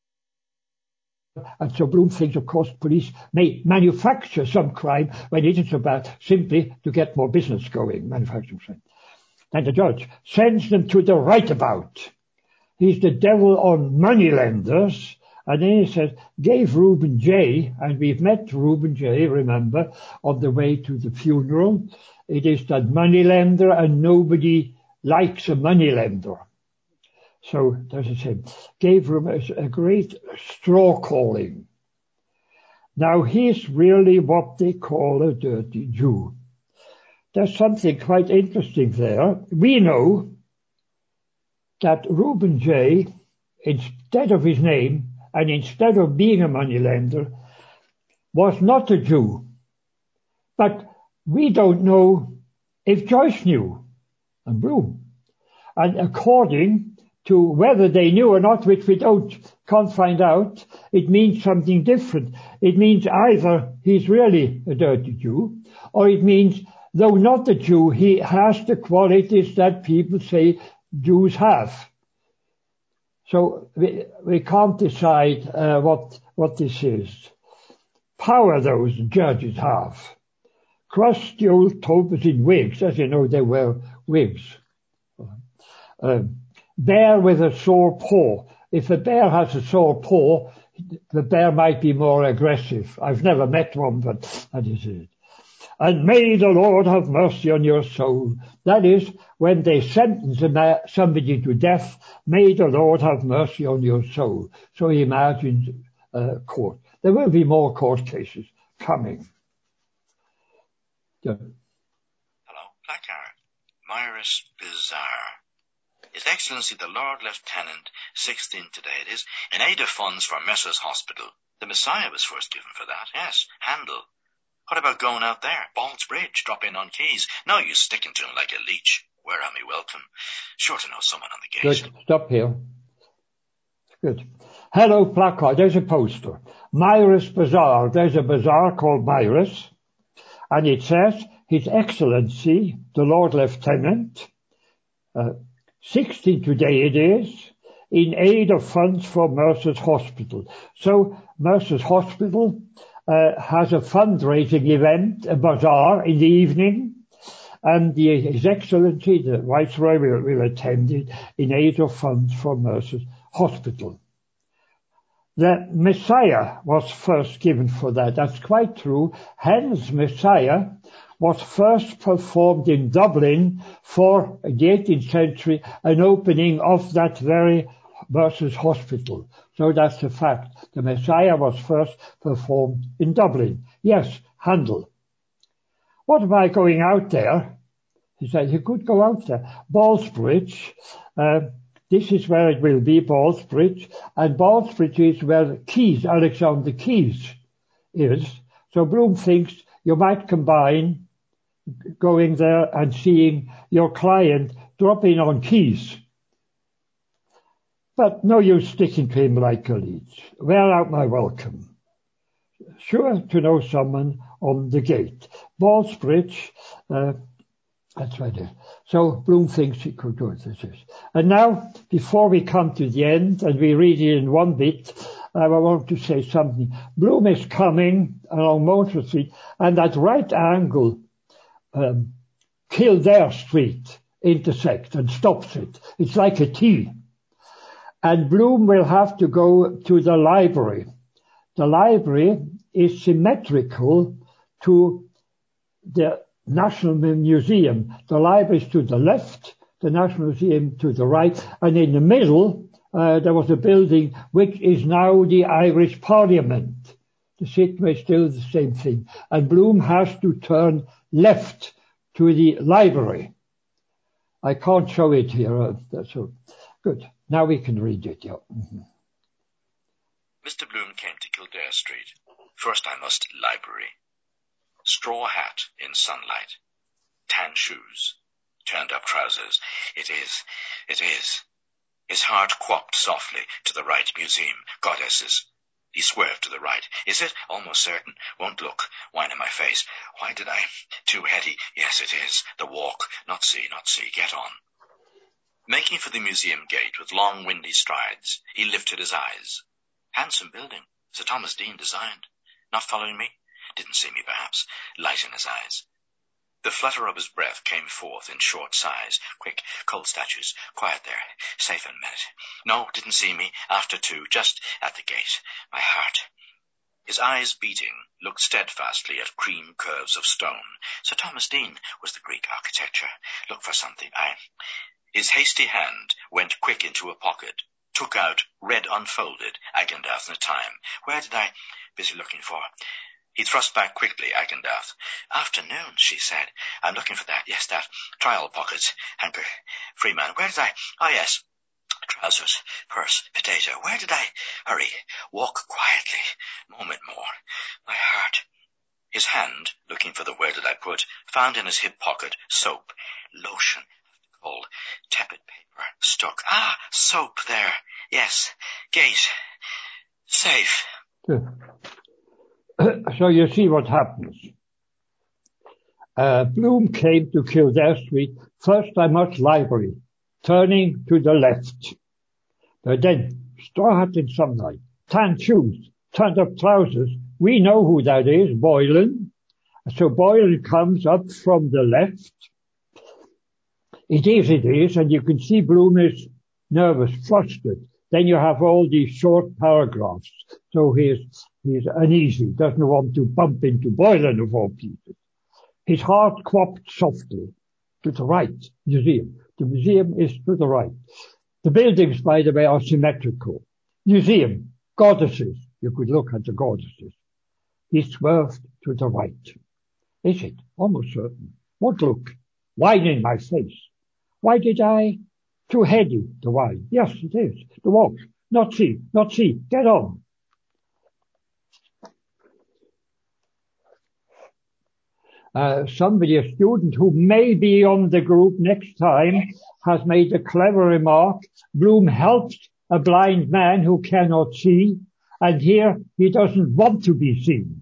And so Bloom thinks, of course, police may manufacture some crime when it is about simply to get more business going, manufacturing crime. And the judge sends them to the right about. He's the devil on moneylenders. And then he says, gave Reuben J., and we've met Reuben J., remember, on the way to the funeral. It is that moneylender, and nobody likes a moneylender. So, as I said, gave Reuben a great straw calling. Now, he's really what they call a dirty Jew. There's something quite interesting there. We know that Reuben J., instead of his name, and instead of being a moneylender, was not a Jew. But we don't know if Joyce knew, and Bloom. And according to whether they knew or not, which we can't find out, it means something different. It means either he's really a dirty Jew, or it means, though not a Jew, he has the qualities that people say Jews have. So we can't decide what this is. Power those judges have. Crusty old topers in wigs, as you know, they wear wigs. Bear with a sore paw. If a bear has a sore paw, the bear might be more aggressive. I've never met one, but that is it. And may the Lord have mercy on your soul. That is, when they sentence somebody to death, may the Lord have mercy on your soul. So he imagines court. There will be more court cases coming. Hello, placard. Myris Bizarre. His Excellency the Lord Lieutenant, 16th today it is, in aid of funds for Messer's Hospital. The Messiah was first given for that, yes, Handel. What about going out there? Ball's Bridge, drop in on keys. No use sticking to him like a leech. Where am I welcome? Sure to know someone on the gate. Good, stop here. Good. Hello, placard, there's a poster. Myris Bazaar, there's a bazaar called Myris. And it says, His Excellency, the Lord Lieutenant, 16 today it is, in aid of funds for Mercer's Hospital. So Mercer's Hospital has a fundraising event, a bazaar in the evening, and His Excellency, the Viceroy, will attend it in aid of funds for Mercer's Hospital. The Messiah was first given for that. That's quite true. Hence, Messiah was first performed in Dublin for the 18th century, an opening of that very Mercer's Hospital. So that's a fact. The Messiah was first performed in Dublin. Yes, Handel. What about going out there? He said he could go out there. Ballsbridge, this is where it will be, Ballsbridge, and Ballsbridge is where Keys, Alexander Keys, is. So Bloom thinks you might combine going there and seeing your client drop in on Keys. But no use sticking to him like a leech. Wear out my welcome. Sure to know someone on the gate. Ballsbridge, that's right there. So Bloom thinks he could do it. And now, before we come to the end, and we read it in one bit, I want to say something. Bloom is coming along Moultrie Street, and at right angle, Kildare Street intersects and stops it. It's like a T. And Bloom will have to go to the library. The library is symmetrical to the National Museum. The library is to the left, the National Museum to the right, and in the middle there was a building which is now the Irish Parliament. The Sitma is still the same thing. And Bloom has to turn left to the library. I can't show it here. That's good. Now we can read it. Yeah. Mm-hmm. Mr. Bloom came to Kildare Street. First I must library. Straw hat in sunlight. Tan shoes. Turned up trousers. It is. His heart quapped softly to the right museum. Goddesses. He swerved to the right. Is it? Almost certain. Won't look. Wine in my face. Why did I? Too heady. Yes, it is. The walk. Not see. Get on. Making for the museum gate with long, windy strides, he lifted his eyes. Handsome building. Sir Thomas Deane designed. Not following me? Didn't see me, perhaps. Light in his eyes. The flutter of his breath came forth in short sighs. Quick, cold statues. Quiet there. Safe in a minute. No, didn't see me. After 2, just at the gate. My heart. His eyes beating, looked steadfastly at cream curves of stone. Sir Thomas Deane was the Greek architecture. Look for something. His hasty hand went quick into a pocket, took out, read unfolded, Agendath in a time. Where did I? Busy looking for. He thrust back quickly, Agendath. Afternoon, she said. I'm looking for that. Yes, that. Trial pockets. Hanker. Freeman. Where did I? Ah, yes. Trousers. Purse. Potato. Where did I? Hurry. Walk quietly. Moment more. My heart. His hand, looking for the where did I put, found in his hip pocket soap, lotion, cold, tepid paper, stuck. Ah, soap there. Yes. Gate. Safe. So you see what happens. Bloom came to Kildare Street. First I must library, turning to the left. Then straw hat in sunlight, tan shoes, turned up trousers. We know who that is, Boylan. So Boylan comes up from the left. It is, and you can see Bloom is nervous, flustered. Then you have all these short paragraphs. So he's uneasy, doesn't want to bump into Boylan of all people. His heart quapped softly. To the right, museum. The museum is to the right. The buildings, by the way, are symmetrical. Museum, goddesses. You could look at the goddesses. He swerved to the right. Is it? Almost certain. Won't look. Wine in my face. Why did I? Too heady, the wine. Yes, it is. The walk. Not see. Get on. Somebody, a student who may be on the group next time, has made a clever remark. Bloom helped a blind man who cannot see, and here he doesn't want to be seen.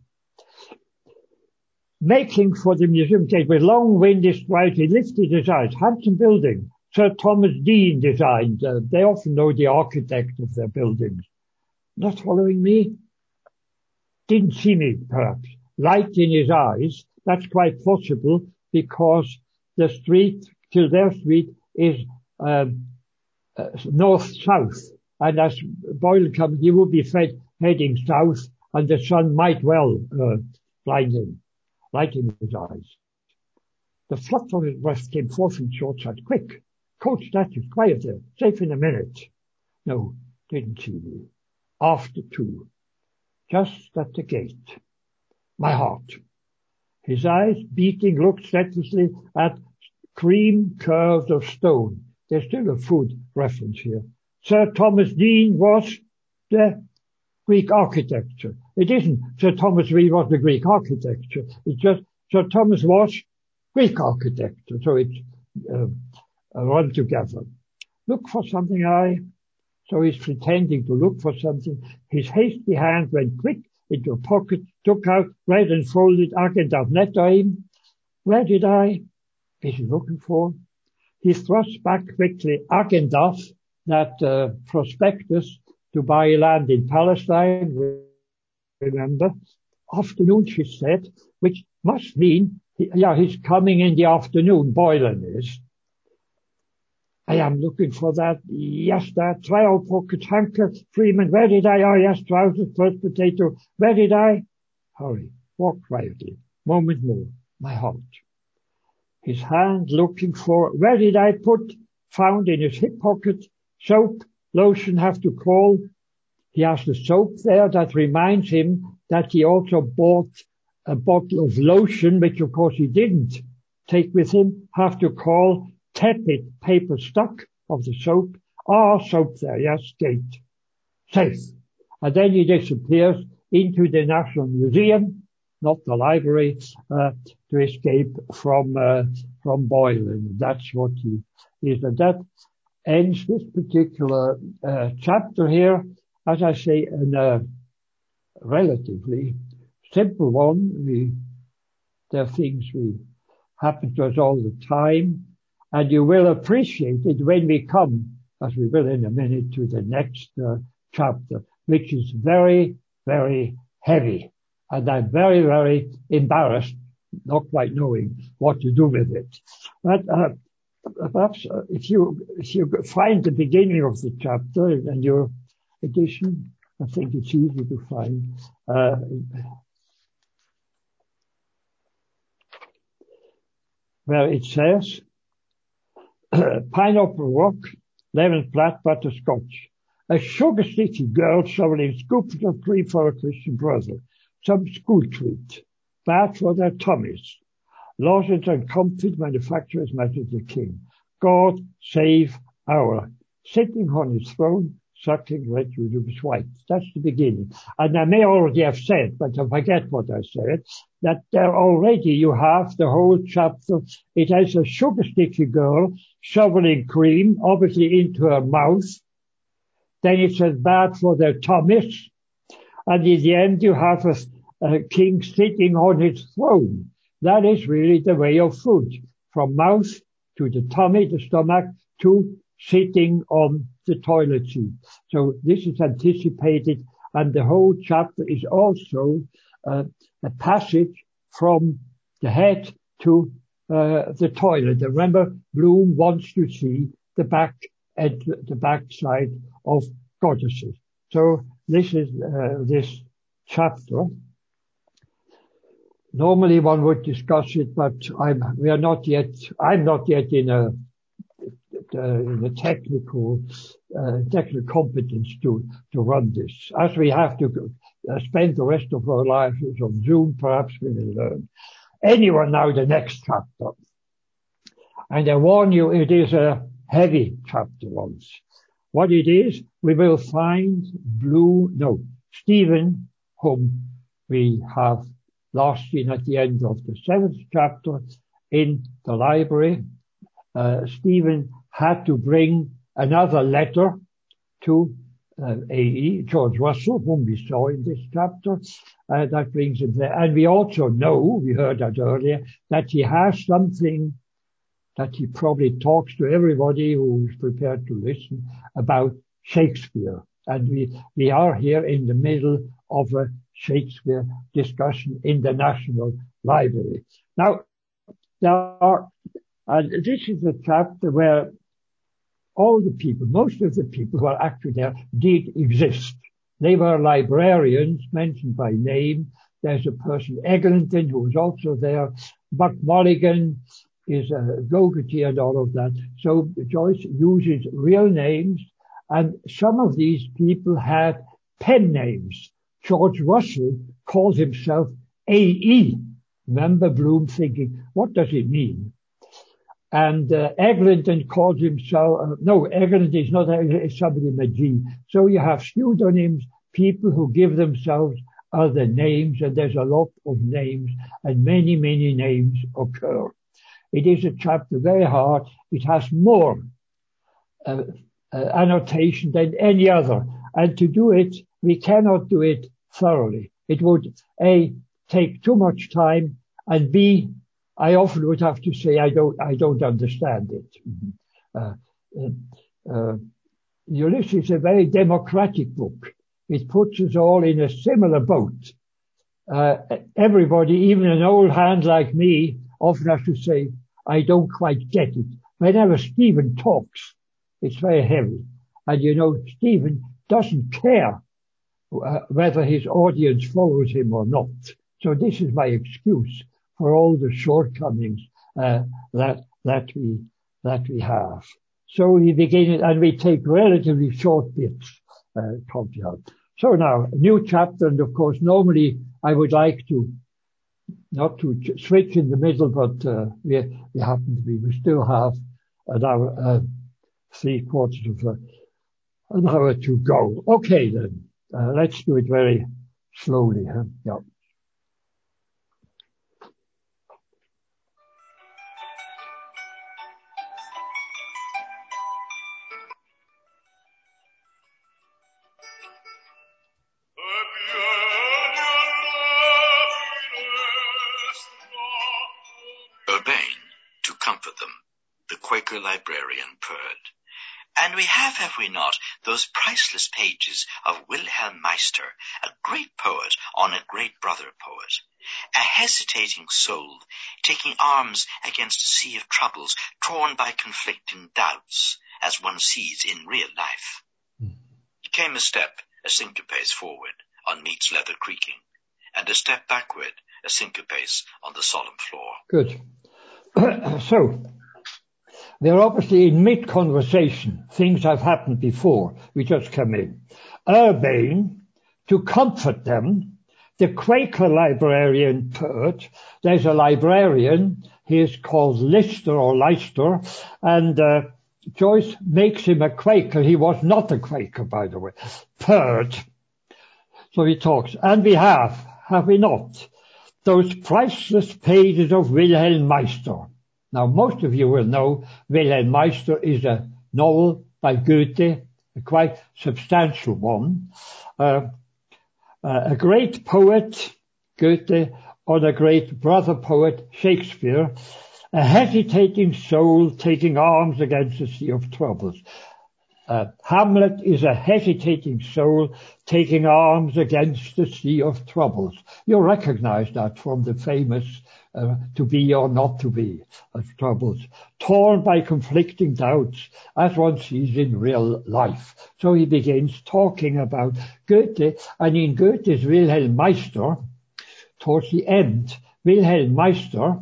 Making for the museum gate with long windy strides, he lifted his eyes. Handsome building. Sir Thomas Deane designed. They often know the architect of their buildings. Not following me? Didn't see me, perhaps. Light in his eyes. That's quite possible because the street, Kildare Street, is north-south. And as Boyle comes, he will be heading south, and the sun might well blind him. Light in his eyes. The flutter of his breath came forth in short sight. Quick, cold statues, quiet there, safe in a minute. No, didn't see me. After 2, just at the gate. My heart. His eyes beating looked steadfastly at cream curves of stone. There's still a food reference here. Sir Thomas Deane was the Greek architecture. It isn't Sir Thomas Reed was the Greek architecture. It's just Sir Thomas was Greek architecture. So it's run together. Look for something, So he's pretending to look for something. His hasty hand went quick into a pocket, took out, read and folded Agendath Netaim. Where did I? Is he looking for? He thrust back quickly Agendath, that prospectus to buy land in Palestine. Remember? Afternoon, she said, which must mean, he's coming in the afternoon, Boylan is. I am looking for that. Yes, that trial pocket, handkerchief, Freeman. Where did I? Oh, yes, trousers, first potato. Where did I? Hurry, walk quietly. Moment more, my heart. His hand looking for, where did I put? Found in his hip pocket. Soap, lotion, have to call. He has the soap there that reminds him that he also bought a bottle of lotion, which of course he didn't take with him. Have to call. Tepid paper stuck of the soap. Soap there, yes, gate. Safe. And then he disappears into the National Museum, not the library, to escape from Boylan. That's what he is. And that ends this particular chapter here. As I say, in a relatively simple one. There are things we happen to us all the time. And you will appreciate it when we come, as we will in a minute, to the next chapter, which is very, very heavy. And I'm very, very embarrassed, not quite knowing what to do with it. But perhaps if you find the beginning of the chapter in your edition, I think it's easy to find. Where it says, Pineapple Rock, lemon flat butterscotch. A sugar-sticky girl shoveling scoops of cream for a Christian brother. Some school treat. Bad for their tummies. Lozenge and comfit manufacturers matter the king. God save our. Sitting on his throne, suckling red Rudolph's white. That's the beginning. And I may already have said, but I forget what I said, that there already you have the whole chapter. It has a sugar-sticky girl shoveling cream, obviously into her mouth. Then it says bad for their tummies. And in the end you have a king sitting on his throne. That is really the way of food. From mouth to the tummy, the stomach, to sitting on the toilet seat. So this is anticipated, and the whole chapter is also a passage from the head to the toilet. Remember, Bloom wants to see the back and the backside of goddesses. So this is this chapter. Normally one would discuss it, but I'm not yet in a technical competence to run this. As we have to spend the rest of our lives on Zoom, perhaps we will learn. Anyway, now the next chapter. And I warn you, it is a heavy chapter once. What it is, we will find Stephen, whom we have last seen at the end of the 7th chapter in the library. Stephen had to bring another letter to A.E. George Russell, whom we saw in this chapter. That brings him there. And we also know, we heard that earlier, that he has something that he probably talks to everybody who is prepared to listen about Shakespeare. And we are here in the middle of a Shakespeare discussion in the National Library. Now, this is a chapter where all the people, most of the people who are actually there did exist. They were librarians mentioned by name. There's a person, Eglinton, who was also there. Buck Mulligan is a Gogarty and all of that. So Joyce uses real names, and some of these people had pen names. George Russell called himself A.E. Remember Bloom thinking, what does it mean? And Eglinton called himself, Eglinton is not somebody with a G. So you have pseudonyms, people who give themselves other names, and there's a lot of names, and many, many names occur. It is a chapter very hard. It has more annotation than any other. And to do it, we cannot do it thoroughly. It would, A, take too much time, and B, I often would have to say I don't understand it. Ulysses is a very democratic book. It puts us all in a similar boat. Everybody, even an old hand like me, often has to say, I don't quite get it. Whenever Stephen talks, It's very heavy. And Stephen doesn't care whether his audience follows him or not. So this is my excuse for all the shortcomings that we have. So we begin, and we take relatively short bits, So now, a new chapter, and of course, normally I would like not to switch in the middle, but we still have an hour, 3/4 of an hour to go. Okay then, let's do it very slowly. Yeah. Urbane, to comfort them, the Quaker librarian purred. And we have we not, those priceless pages of Wilhelm Meister, a great poet on a great brother poet, a hesitating soul taking arms against a sea of troubles, torn by conflicting doubts, as one sees in real life. He came a syncopace forward on Mead's leather creaking, and a step backward, a syncopace on the solemn floor. Good. So, they're obviously in mid-conversation. Things have happened before. We just come in. Urbane, to comfort them, the Quaker librarian purred. There's a librarian. He is called Lister or Leicester. And Joyce makes him a Quaker. He was not a Quaker, by the way. Purred. So he talks. And we have we not, those priceless pages of Wilhelm Meister. Now, most of you will know Wilhelm Meister is a novel by Goethe, a quite substantial one. A great poet, Goethe, on a great brother poet, Shakespeare, a hesitating soul taking arms against a sea of troubles. Hamlet is a hesitating soul taking arms against the sea of troubles. You recognize that from the famous to be or not to be of troubles, torn by conflicting doubts, as one sees in real life. So he begins talking about Goethe, and in Goethe's Wilhelm Meister, towards the end, Wilhelm Meister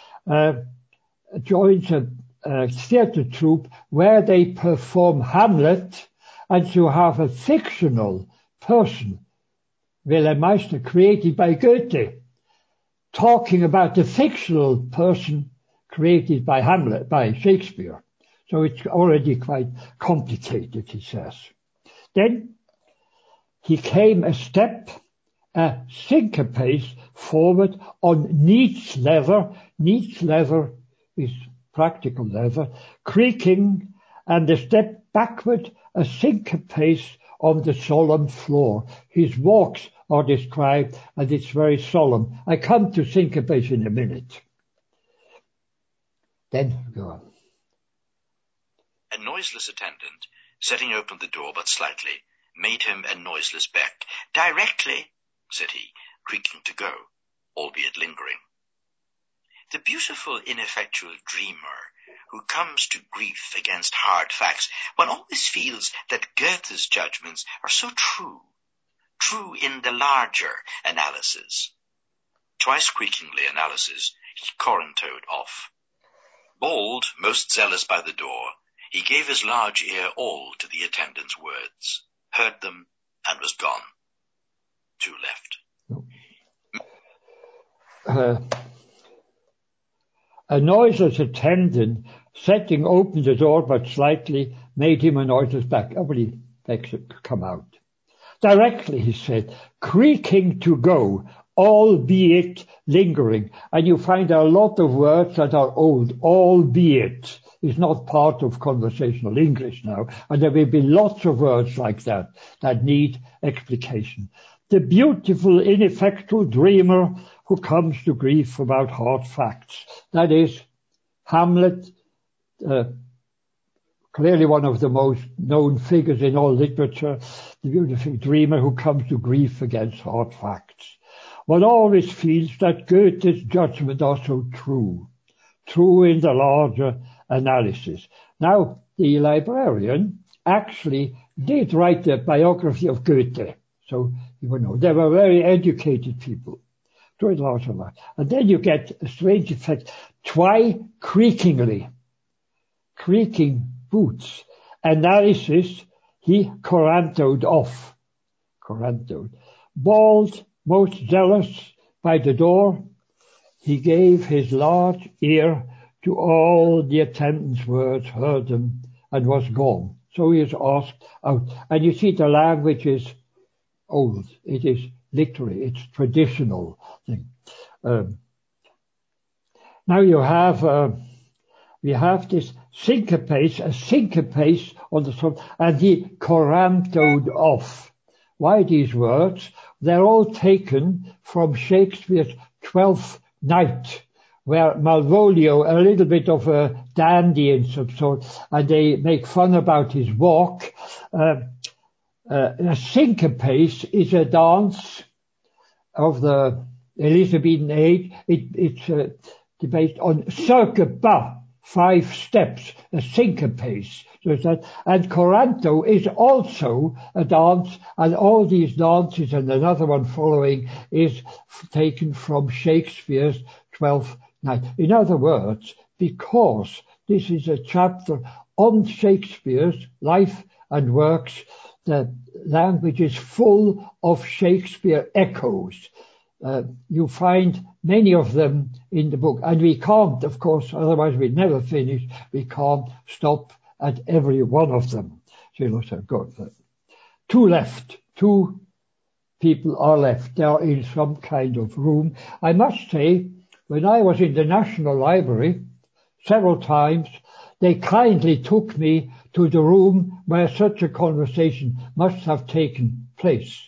joins a theatre troupe where they perform Hamlet, and to have a fictional person, Wilhelm Meister, created by Goethe, talking about the fictional person created by Hamlet, by Shakespeare. So it's already quite complicated, he says. Then he came a syncopace forward on Neat's leather. Neat's leather is practical leather, creaking, and a step backward, a syncopace on the solemn floor. His walks are described, and it's very solemn. I come to syncopace in a minute. Then go on. A noiseless attendant, setting open the door but slightly, made him a noiseless beck. Directly, said he, creaking to go, albeit lingering. The beautiful, ineffectual dreamer who comes to grief against hard facts, one always feels that Goethe's judgments are so true in the larger analysis. Twice creakingly analysis, he corantoed off. Bald, most zealous by the door, he gave his large ear all to the attendant's words, heard them, and was gone. Two left. A noiseless attendant, setting open the door but slightly, made him a noiseless back. Everybody makes it come out. Directly, he said, creaking to go, albeit lingering. And you find a lot of words that are old. Albeit is not part of conversational English now. And there will be lots of words like that need explication. The beautiful, ineffectual dreamer who comes to grief about hard facts. That is Hamlet, clearly one of the most known figures in all literature, the beautiful dreamer who comes to grief against hard facts. One always feels that Goethe's judgments are so true in the larger analysis. Now, the librarian actually did write a biography of Goethe. So, they were very educated people. And then you get a strange effect. Twi creaking boots. Analysis, he corantoed off. Bald, most jealous by the door, he gave his large ear to all the attendants' words, heard them, and was gone. So he is asked out. And you see the language is old. It is literary. It's traditional thing. Now we have this syncopace, a syncopace on the throat, and he corantoed off. Why these words? They're all taken from Shakespeare's Twelfth Night, where Malvolio, a little bit of a dandy in some sort, and they make fun about his walk. A syncopace is a dance of the Elizabethan age. It's based on circa pas, 5 steps, a syncopace. So that, and coranto is also a dance, and all these dances and another one following is taken from Shakespeare's Twelfth Night. In other words, because this is a chapter on Shakespeare's life and works, the language is full of Shakespeare echoes. You find many of them in the book, and we can't, of course, otherwise we'd never finish. We can't stop at every one of them. So good. 2 left. 2 people are left. They are in some kind of room. I must say, when I was in the National Library, several times, they kindly took me to the room where such a conversation must have taken place.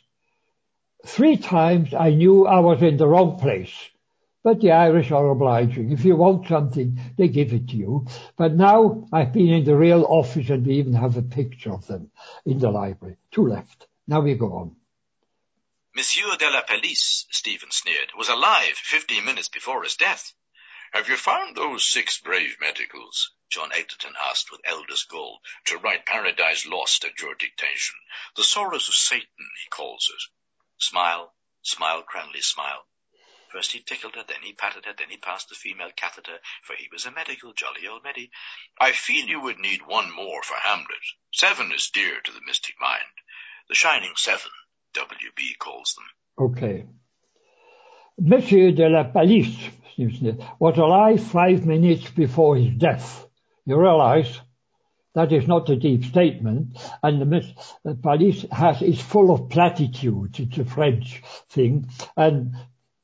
3 times I knew I was in the wrong place. But the Irish are obliging. If you want something, they give it to you. But now I've been in the real office and we even have a picture of them in the library. 2 left. Now we go on. Monsieur de la Palisse, Stephen sneered, was alive 15 minutes before his death. Have you found those 6 brave medicals? John Eglinton asked with eldest gall, to write Paradise Lost at your dictation. The Sorrows of Satan, he calls it. Smile, Cranley, smile. First he tickled her, then he patted her, then he passed the female catheter, for he was a medical, jolly old Meddy. I feel you would need 1 more for Hamlet. 7 is dear to the mystic mind. The Shining 7, W.B. calls them. Okay. Monsieur de la Palisse was alive 5 minutes before his death. You realize that is not a deep statement, and the Palisse is full of platitudes. It's a French thing, and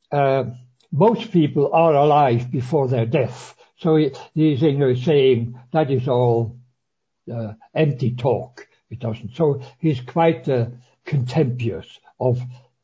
most people are alive before their death. So he's saying that is all empty talk. It doesn't. So he's quite contemptuous of.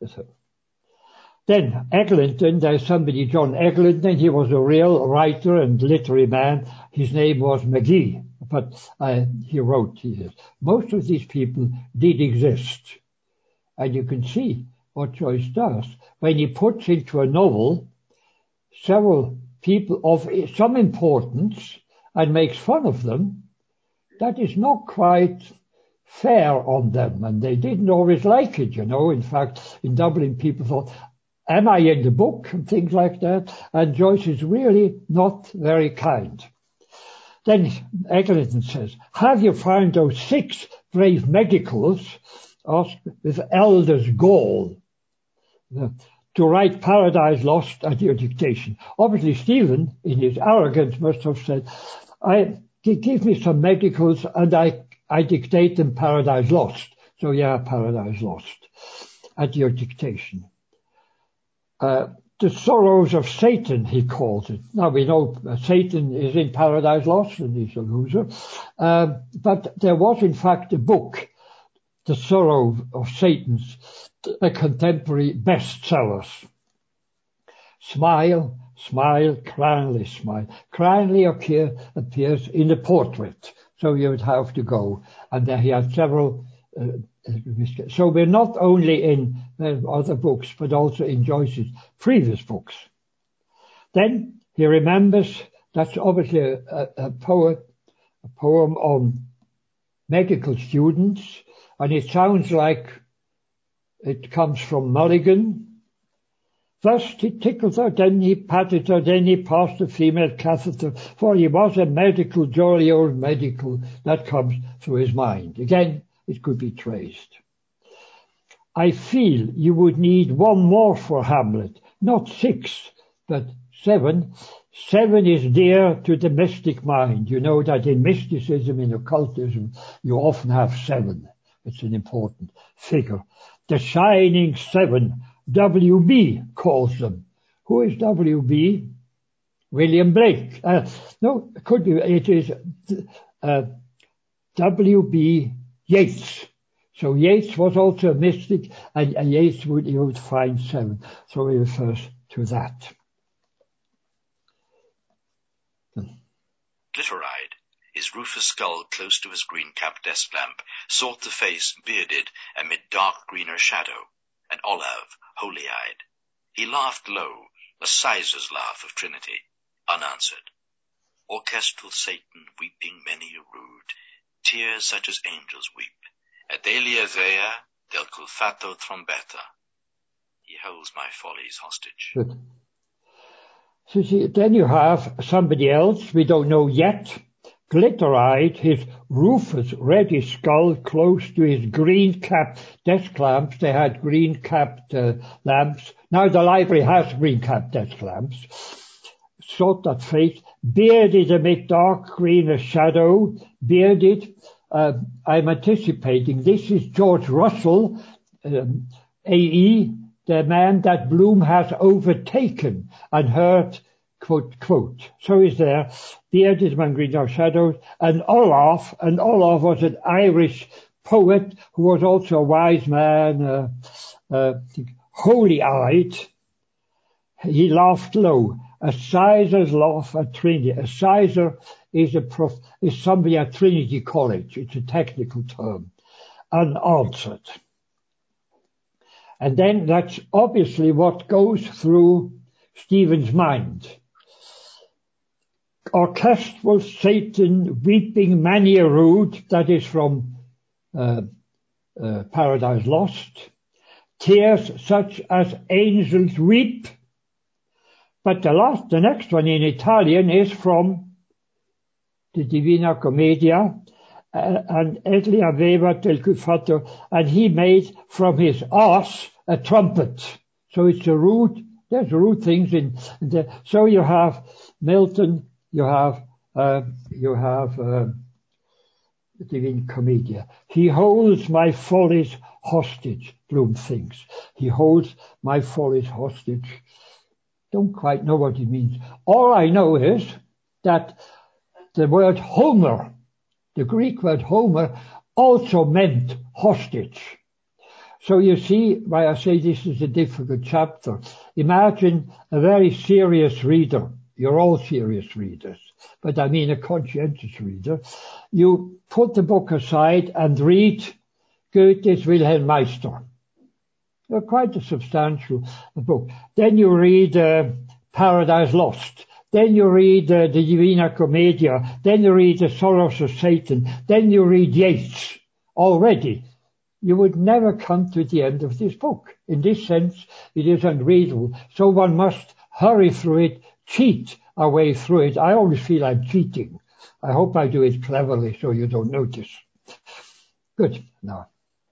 Then Eglinton, there's somebody, John Eglinton. He was a real writer and literary man. His name was McGee, but he wrote. Most of these people did exist, and you can see what Joyce does when he puts into a novel several people of some importance and makes fun of them. That is not quite fair on them, and they didn't always like it, In fact, in Dublin, people thought, am I in the book? And things like that. And Joyce is really not very kind. Then Eglinton says, have you found those 6 brave medicals? Asked with eldest gall. To write Paradise Lost at your dictation. Obviously, Stephen, in his arrogance, must have said, give me some medicals and I dictate them Paradise Lost. So yeah, Paradise Lost at your dictation. The Sorrows of Satan, he calls it. Now we know Satan is in Paradise Lost and he's a loser. But there was in fact a book, The Sorrow of Satan's, a contemporary bestsellers. Smile, Cranley, smile. Cranley appears in the portrait, so you would have to go. And there he had several. So we're not only in other books, but also in Joyce's previous books. Then he remembers, that's obviously a poem on medical students, and it sounds like it comes from Mulligan. First he tickled her, then he patted her, then he passed the female catheter, for he was a medical, jolly old medical. That comes through his mind. Again, it could be traced. I feel you would need one more for Hamlet, not 6, but 7. 7 is dear to the mystic mind. You know that in mysticism, in occultism, you often have 7. It's an important figure. The Shining 7, W.B. calls them. Who is W.B.? William Blake. No, it could be. It is W.B. Yeats. So Yeats was also a mystic, and Yeats you would find 7. So he refers to that. Glitter-eyed, his rufous skull close to his green-capped desk lamp, sought the face bearded amid dark greener shadow, and Olav, holy-eyed. He laughed low, a sizer's laugh of Trinity, unanswered. Orchestral Satan weeping many a rude, tears such as angels weep. Adelia vea del culfato trombetta. He holds my follies hostage. Good. So see, then you have somebody else, we don't know yet, glitter-eyed, his rufous reddish skull close to his green-capped desk lamps. They had green-capped lamps. Now the library has green-capped desk lamps. Sought that face, bearded amid dark green shadow, bearded. I'm anticipating, this is George Russell, A.E., the man that Bloom has overtaken and heard, quote, quote. So he's there, bearded among green dark shadows, and Olaf was an Irish poet who was also a wise man, holy-eyed. He laughed low. A sizer's laugh at Trinity. A sizer is somebody at Trinity College. It's a technical term. Unanswered. And then that's obviously what goes through Stephen's mind. Orchestral Satan weeping many a rude, that is from Paradise Lost. Tears such as angels weep. But the next one in Italian is from the Divina Commedia, and Egli aveva del culfato, and he made from his ass a trumpet. So it's there's rude things in there. So you have Milton, you have the Divina Commedia. He holds my follies hostage, Bloom thinks. He holds my follies hostage. Don't quite know what it means. All I know is that the word Homer, the Greek word Homer, also meant hostage. So you see why I say this is a difficult chapter. Imagine a very serious reader. You're all serious readers, but I mean a conscientious reader. You put the book aside and read Goethe's Wilhelm Meister. Quite a substantial book. Then you read Paradise Lost. Then you read the Divina Commedia. Then you read The Sorrows of Satan. Then you read Yeats. Already, you would never come to the end of this book. In this sense, it is unreadable. So one must hurry through it, cheat our way through it. I always feel I'm cheating. I hope I do it cleverly so you don't notice. Good. Now.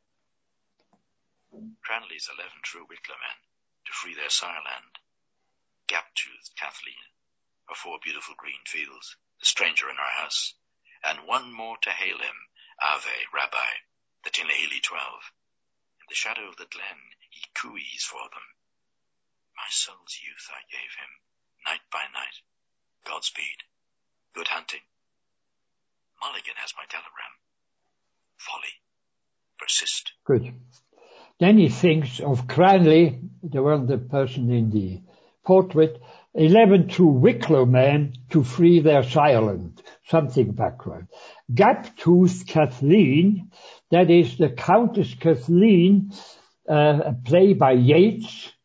Cranley's 11 true Wicklow men to free their sireland. Gap-toothed Kathleen, her 4 beautiful green fields, the stranger in our house, and one more to hail him, Ave, Rabbi, the Tinahely 12. In the shadow of the glen he cooees for them. My soul's youth I gave him, night by night. Godspeed. Good hunting. Mulligan has my telegram. Folly. Persist. Good. Then he thinks of Cranley, the person in the portrait, 11 true Wicklow men to free their sireland. Something background. Gap-toothed Kathleen, that is the Countess Kathleen, a play by Yeats,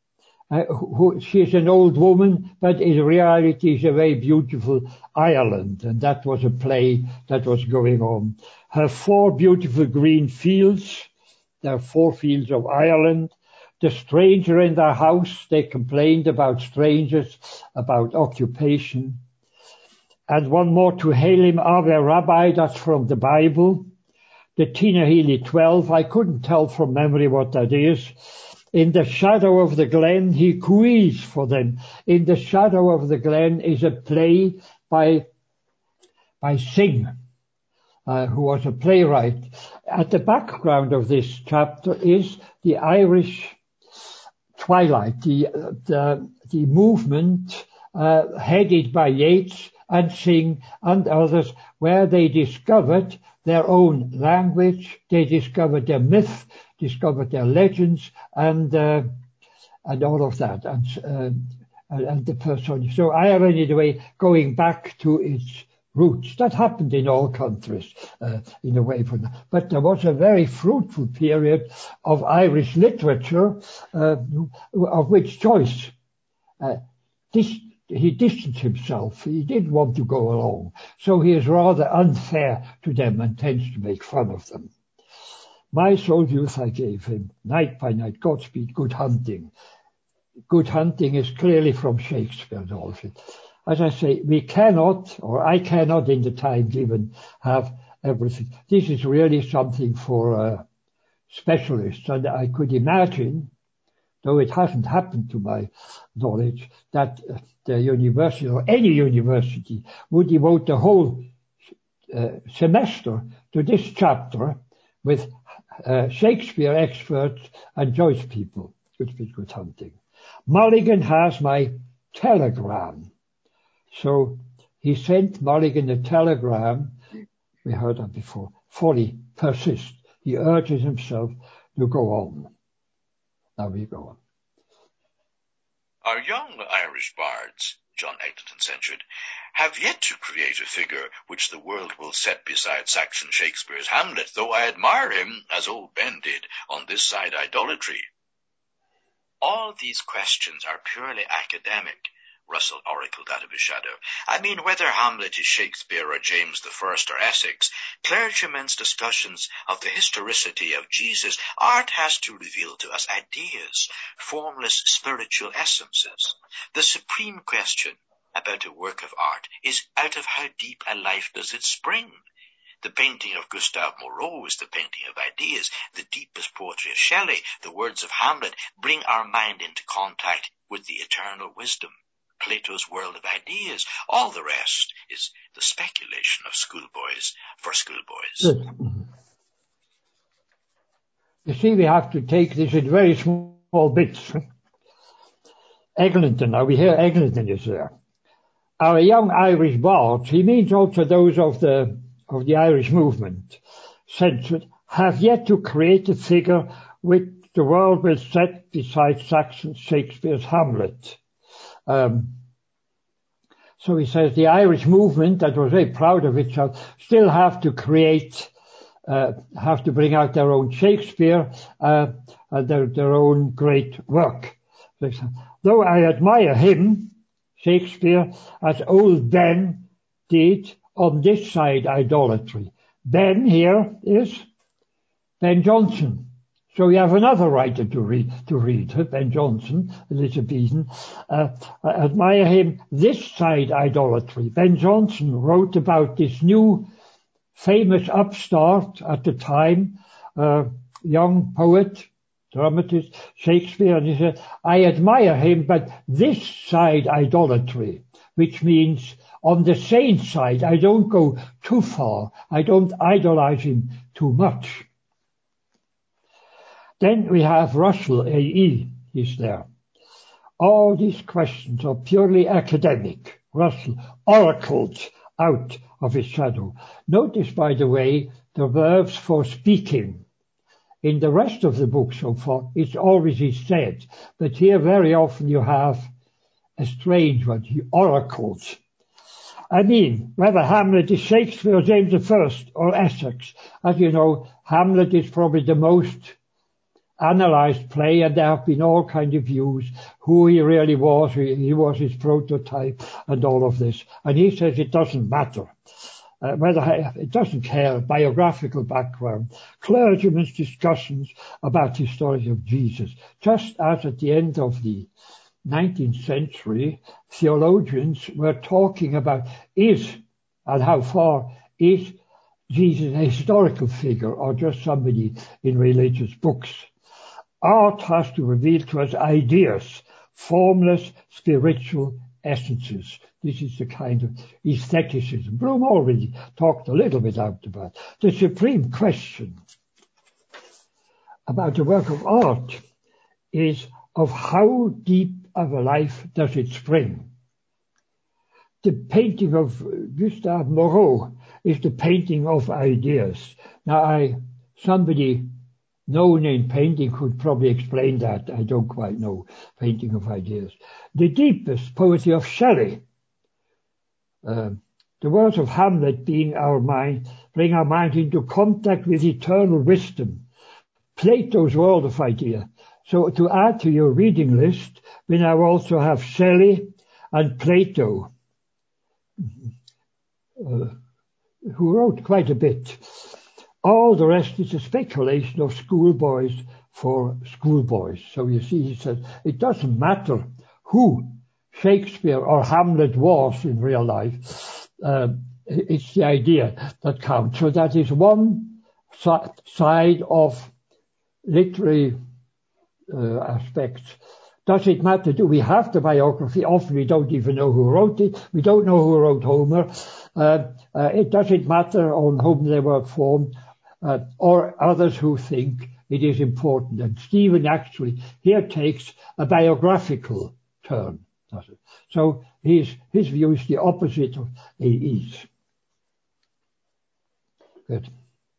She's an old woman, but in reality is a very beautiful Ireland, and that was a play that was going on. Her 4 beautiful green fields, there are 4 fields of Ireland. The stranger in their house, they complained about strangers, about occupation. And one more, to hail him Ave Rabbi, that's from the Bible. The Tina Healy 12, I couldn't tell from memory what that is. In the shadow of the glen, he cooes for them. In the shadow of the glen is a play by Synge, who was a playwright. At the background of this chapter is the Irish Twilight, the movement headed by Yeats and Synge and others, where they discovered their own language, they discovered their myth, discovered their legends, and all of that, and the person. So Ireland, in a way, going back to its roots. That happened in all countries, in a way. But there was a very fruitful period of Irish literature, of which Joyce, he distanced himself. He didn't want to go along. So he is rather unfair to them and tends to make fun of them. My sole youth I gave him, night by night, Godspeed, good hunting. Good hunting is clearly from Shakespeare, Dolphin. As I say, we cannot, or I cannot in the time given, have everything. This is really something for specialists, and I could imagine, though it hasn't happened to my knowledge, that the university or any university would devote the whole semester to this chapter with Shakespeare experts and Joyce people. Good hunting. Mulligan has my telegram. So he sent Mulligan a telegram. We heard that before. Folly persists. He urges himself to go on. Now we go on. Our young Irish bards, John Eglinton censured, have yet to create a figure which the world will set beside Saxon Shakespeare's Hamlet, though I admire him, as old Ben did, on this side idolatry. All these questions are purely academic, Russell oracled out of his shadow. I mean, whether Hamlet is Shakespeare or James I or Essex, clergymen's discussions of the historicity of Jesus, art has to reveal to us ideas, formless spiritual essences. The supreme question about a work of art is out of how deep a life does it spring? The painting of Gustave Moreau is the painting of ideas. The deepest poetry of Shelley, the words of Hamlet, bring our mind into contact with the eternal wisdom. Plato's world of ideas. All the rest is the speculation of schoolboys for schoolboys. You see, we have to take this in very small bits. Eglinton, now we hear Eglinton is there. Our young Irish bards, he means also those of the Irish movement, censored, have yet to create a figure which the world will set beside Saxon Shakespeare's Hamlet. So he says the Irish movement, that was very proud of itself, still have to create, have to bring out their own Shakespeare, their own great work. Though I admire him, Shakespeare, as old Ben did on this side idolatry. Ben here is Ben Jonson. So we have another writer to read, Ben Jonson, Elizabethan. I admire him this side idolatry. Ben Jonson wrote about this new famous upstart at the time, young poet, dramatist, Shakespeare, and he said, I admire him, but this side idolatry, which means on the sane side, I don't go too far. I don't idolize him too much. Then we have Russell, A.E., he's there. All these questions are purely academic. Russell oracled out of his shadow. Notice, by the way, the verbs for speaking. In the rest of the book so far, it's always he said. But here very often you have a strange one. He oracles. I mean, whether Hamlet is Shakespeare or James I or Essex. As you know, Hamlet is probably the most analysed play, and there have been all kinds of views, who he really was, he was his prototype, and all of this. And he says it doesn't matter. It doesn't care, biographical background, clergymen's discussions about the story of Jesus. Just as at the end of the 19th century, theologians were talking about and how far is Jesus a historical figure or just somebody in religious books. Art has to reveal to us ideas, formless spiritual essences. This is the kind of aestheticism Bloom already talked a little bit about. The supreme question about the work of art is of how deep of a life does it spring. The painting of Gustave Moreau is the painting of ideas. Now, somebody known in painting could probably explain that. I don't quite know. Painting of ideas. The deepest poetry of Shelley. The words of Hamlet bring our mind into contact with eternal wisdom. Plato's world of idea. So to add to your reading list, we now also have Shelley and Plato, who wrote quite a bit. All the rest is a speculation of schoolboys for schoolboys. So you see, he said, it doesn't matter who Shakespeare or Hamlet was in real life. It's the idea that counts. So that is one side of literary aspects. Does it matter? Do we have the biography? Often we don't even know who wrote it. We don't know who wrote Homer. It doesn't matter on whom they were formed, or others who think it is important. And Stephen actually here takes a biographical turn. So his view is the opposite of A.E.'s. Good.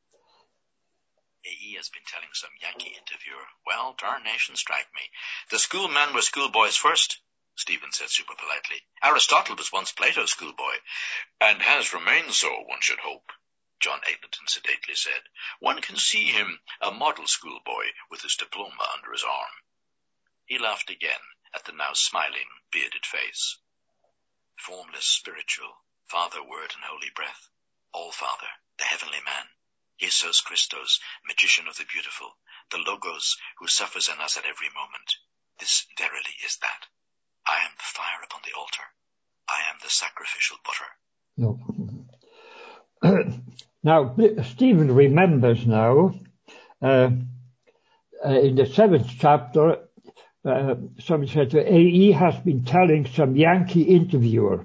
A.E. has been telling some Yankee interviewer, well, darnation strike me. The schoolmen were schoolboys first, Stephen said super politely. Aristotle was once Plato's schoolboy, and has remained so, one should hope. John Eglinton sedately said. One can see him, a model schoolboy, with his diploma under his arm. He laughed again at the now smiling, bearded face. Formless, spiritual, Father, Word, and Holy Breath, All-Father, the Heavenly Man, Jesus Christos, Magician of the Beautiful, the Logos who suffers in us at every moment. This verily is that. I am the fire upon the altar. I am the sacrificial butter. No. Now, Stephen remembers now, in the 7th chapter, somebody said A.E. has been telling some Yankee interviewer,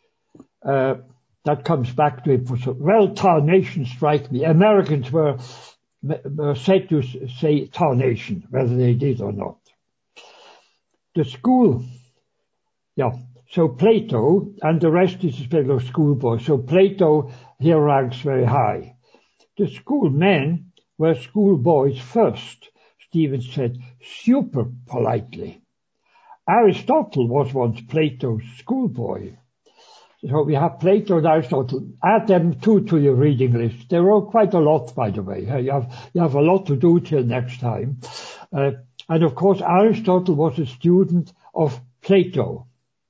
that comes back to it, well, tarnation strike me. Americans were said to say tarnation, whether they did or not. The school, so Plato, and the rest is a fellow schoolboy. So Plato here ranks very high. The schoolmen were schoolboys first, Stephen said, super politely. Aristotle was once Plato's schoolboy. So we have Plato and Aristotle. Add them too to your reading list. They wrote quite a lot, by the way. You have a lot to do till next time. And of course, Aristotle was a student of Plato,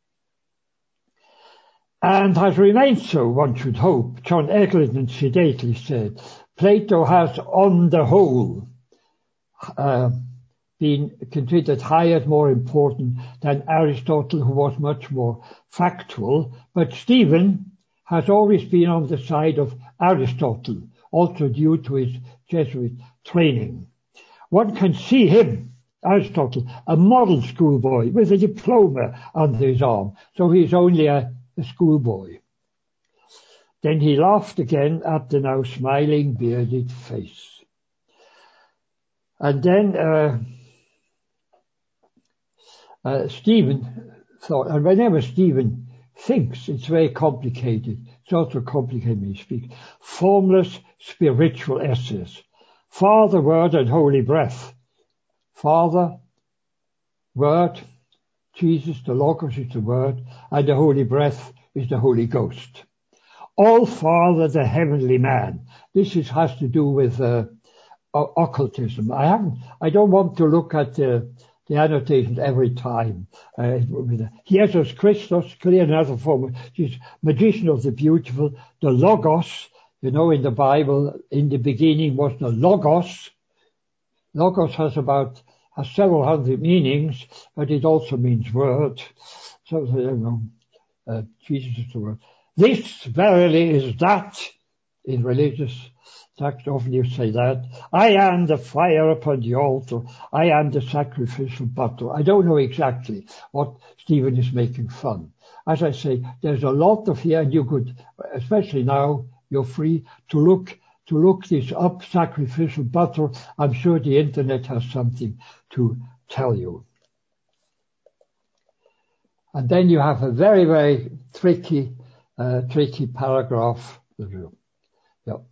and has remained so, one should hope. John Eglinton sedately said, Plato has, on the whole, been considered higher, more important than Aristotle, who was much more factual. But Stephen has always been on the side of Aristotle, also due to his Jesuit training. One can see him, Aristotle, a model schoolboy with a diploma under his arm, so he's only a schoolboy. Then he laughed again at the now smiling, bearded face. And then Stephen thought, and whenever Stephen thinks, it's very complicated. It's also complicated when he speaks. Formless spiritual essays. Father, Word, and Holy Breath. Father, Word, Jesus, the Logos is the Word, and the Holy Breath is the Holy Ghost. All Father, the Heavenly Man. This has to do with occultism. I don't want to look at the annotations every time. Jesus Christos, clear another form. He's magician of the beautiful. The Logos, in the Bible, in the beginning was the Logos. Logos has several hundred meanings, but it also means word. So, Jesus is the word. This verily is that, in religious text often you say that. I am the fire upon the altar. I am the sacrificial butter. I don't know exactly what Stephen is making fun. As I say, there's a lot of here, and you could, especially now, you're free to look this up, sacrificial butter. I'm sure the internet has something to tell you. And then you have a very, very tricky paragraph. Yeah.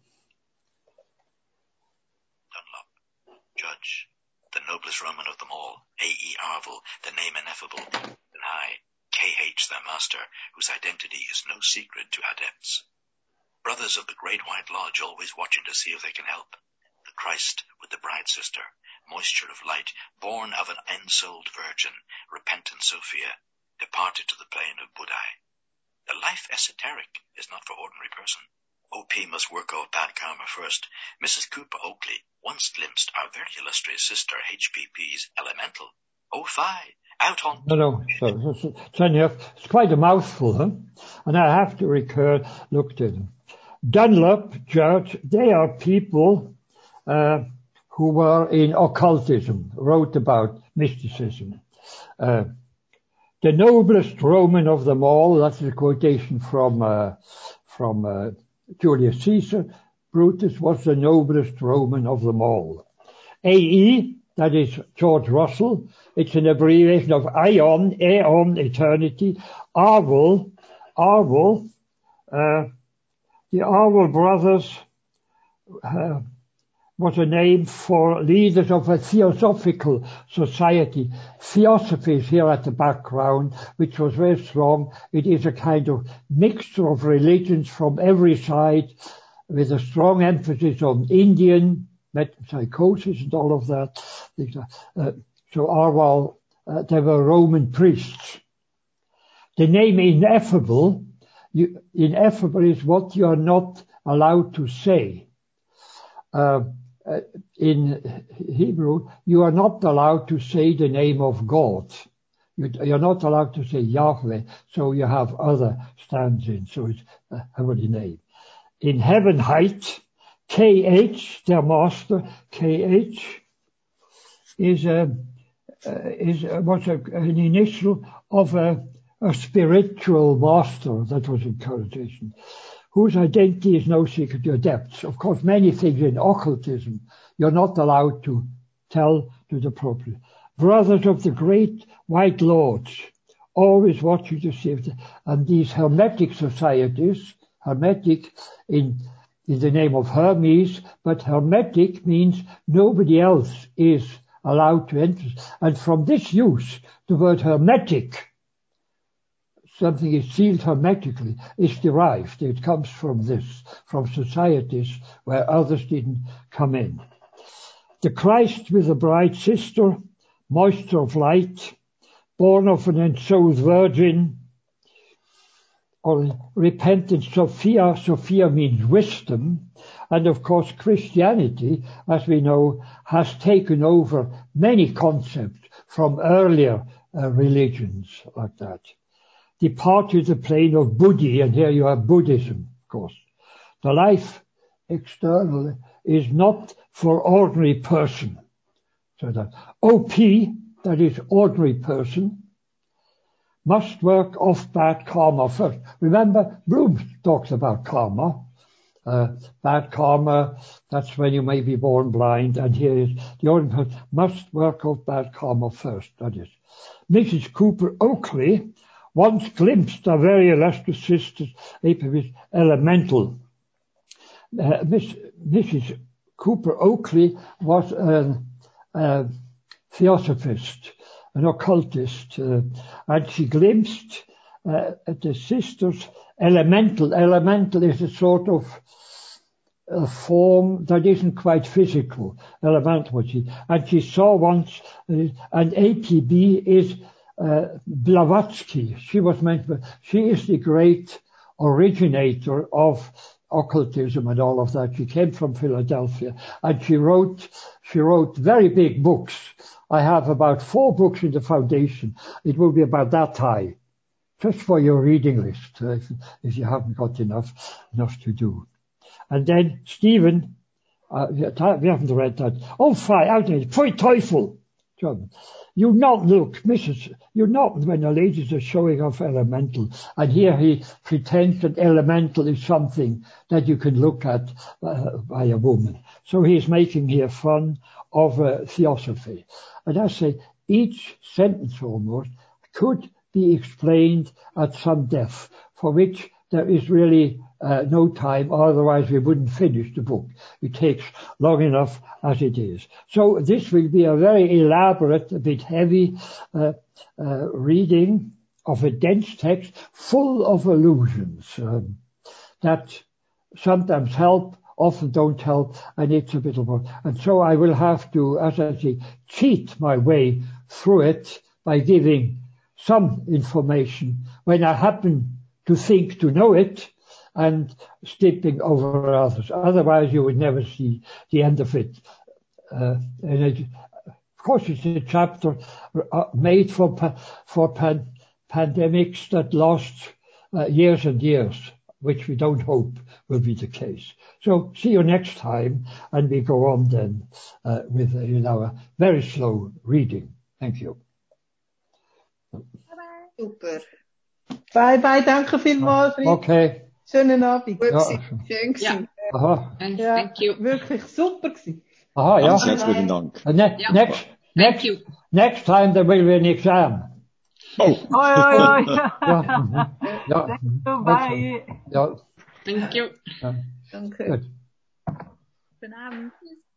Dunlop, Judge, the noblest Roman of them all, A.E. Arvel, the name ineffable, and I, K.H. their master, whose identity is no secret to adepts. Brothers of the Great White Lodge always watching to see if they can help. The Christ with the bride sister, moisture of light, born of an ensouled virgin, repentant Sophia, departed to the plain of Budai. The life esoteric is not for ordinary person. O.P. must work out bad karma first. Mrs. Cooper Oakley once glimpsed our very illustrious sister H.P.P.'s elemental. Oh, fie, out on... No, it's quite a mouthful, huh? And I have to look to them. Dunlop, Judge, they are people who were in occultism, wrote about mysticism. The noblest Roman of them all, that's a quotation from Julius Caesar. Brutus was the noblest Roman of them all. A.E., that is George Russell. It's an abbreviation of Aeon, eternity. Arvel, the Arvel brothers was a name for leaders of a theosophical society. Theosophy is here at the background, which was very strong. It is a kind of mixture of religions from every side, with a strong emphasis on Indian metempsychosis and all of that. So Arvel, they were Roman priests. The name ineffable is what you are not allowed to say. In Hebrew, you are not allowed to say the name of God. You're not allowed to say Yahweh, so you have other stand-ins, so it's a heavenly name. In heaven height, KH, their master, KH, was an initial of a spiritual master that was in connotation, whose identity is no secret to adepts. Of course, many things in occultism you're not allowed to tell to the proper. Brothers of the Great White Lords, always watching to see if and these hermetic societies, hermetic in the name of Hermes, but hermetic means nobody else is allowed to enter. And from this use, the word hermetic, something is sealed hermetically, is derived. It comes from this, from societies where others didn't come in. The Christ with the bride sister, moisture of light, born of an ensouled virgin, or repentant Sophia. Sophia means wisdom. And of course, Christianity, as we know, has taken over many concepts from earlier religions like that. Departed the plane of Buddhi, and here you have Buddhism, of course. The life external is not for ordinary person. So that OP, that is ordinary person, must work off bad karma first. Remember, Bloom talks about karma. Bad karma, that's when you may be born blind, and here is the ordinary person must work off bad karma first, that is. Mrs. Cooper Oakley once glimpsed a very illustrious sister's elemental. Mrs. Cooper Oakley was a theosophist, an occultist, and she glimpsed at the sister's elemental. Elemental is a sort of a form that isn't quite physical, elemental. And she saw once, and APB is Blavatsky. She is the great originator of occultism and all of that. She came from Philadelphia, and she wrote very big books. I have about 4 books in the foundation. It will be about that high, just for your reading list, if you haven't got enough to do. And then Stephen, we haven't read that. Oh, fine, out there, Pfui Teufel, John. You not look, Mrs. You not when the ladies are showing off elemental, and here he pretends that elemental is something that you can look at by a woman. So he's making here fun of theosophy. And I say each sentence almost could be explained at some depth, for which there is really no time, otherwise we wouldn't finish the book. It takes long enough as it is. So this will be a very elaborate, a bit heavy reading of a dense text full of allusions that sometimes help, often don't help, and it's a bit of work. And so I will have to, as I say, cheat my way through it by giving some information when I happen to think to know it, and skipping over others. Otherwise, you would never see the end of it. Of course, it's a chapter made for pandemics that last years and years, which we don't hope will be the case. So see you next time, and we go on then with our very slow reading. Thank you. Super. Bye, danke vielmals. Okay. Schönen Abend. Gut, schön gewesen. Aha. Thank you. Wirklich super gewesen. Aha, ja. Herzlichen Dank. Next time there will be an exam. Oh. Oi. Ja. Bye. Ja. Thank you. Ja. Danke. Gut. Guten Abend.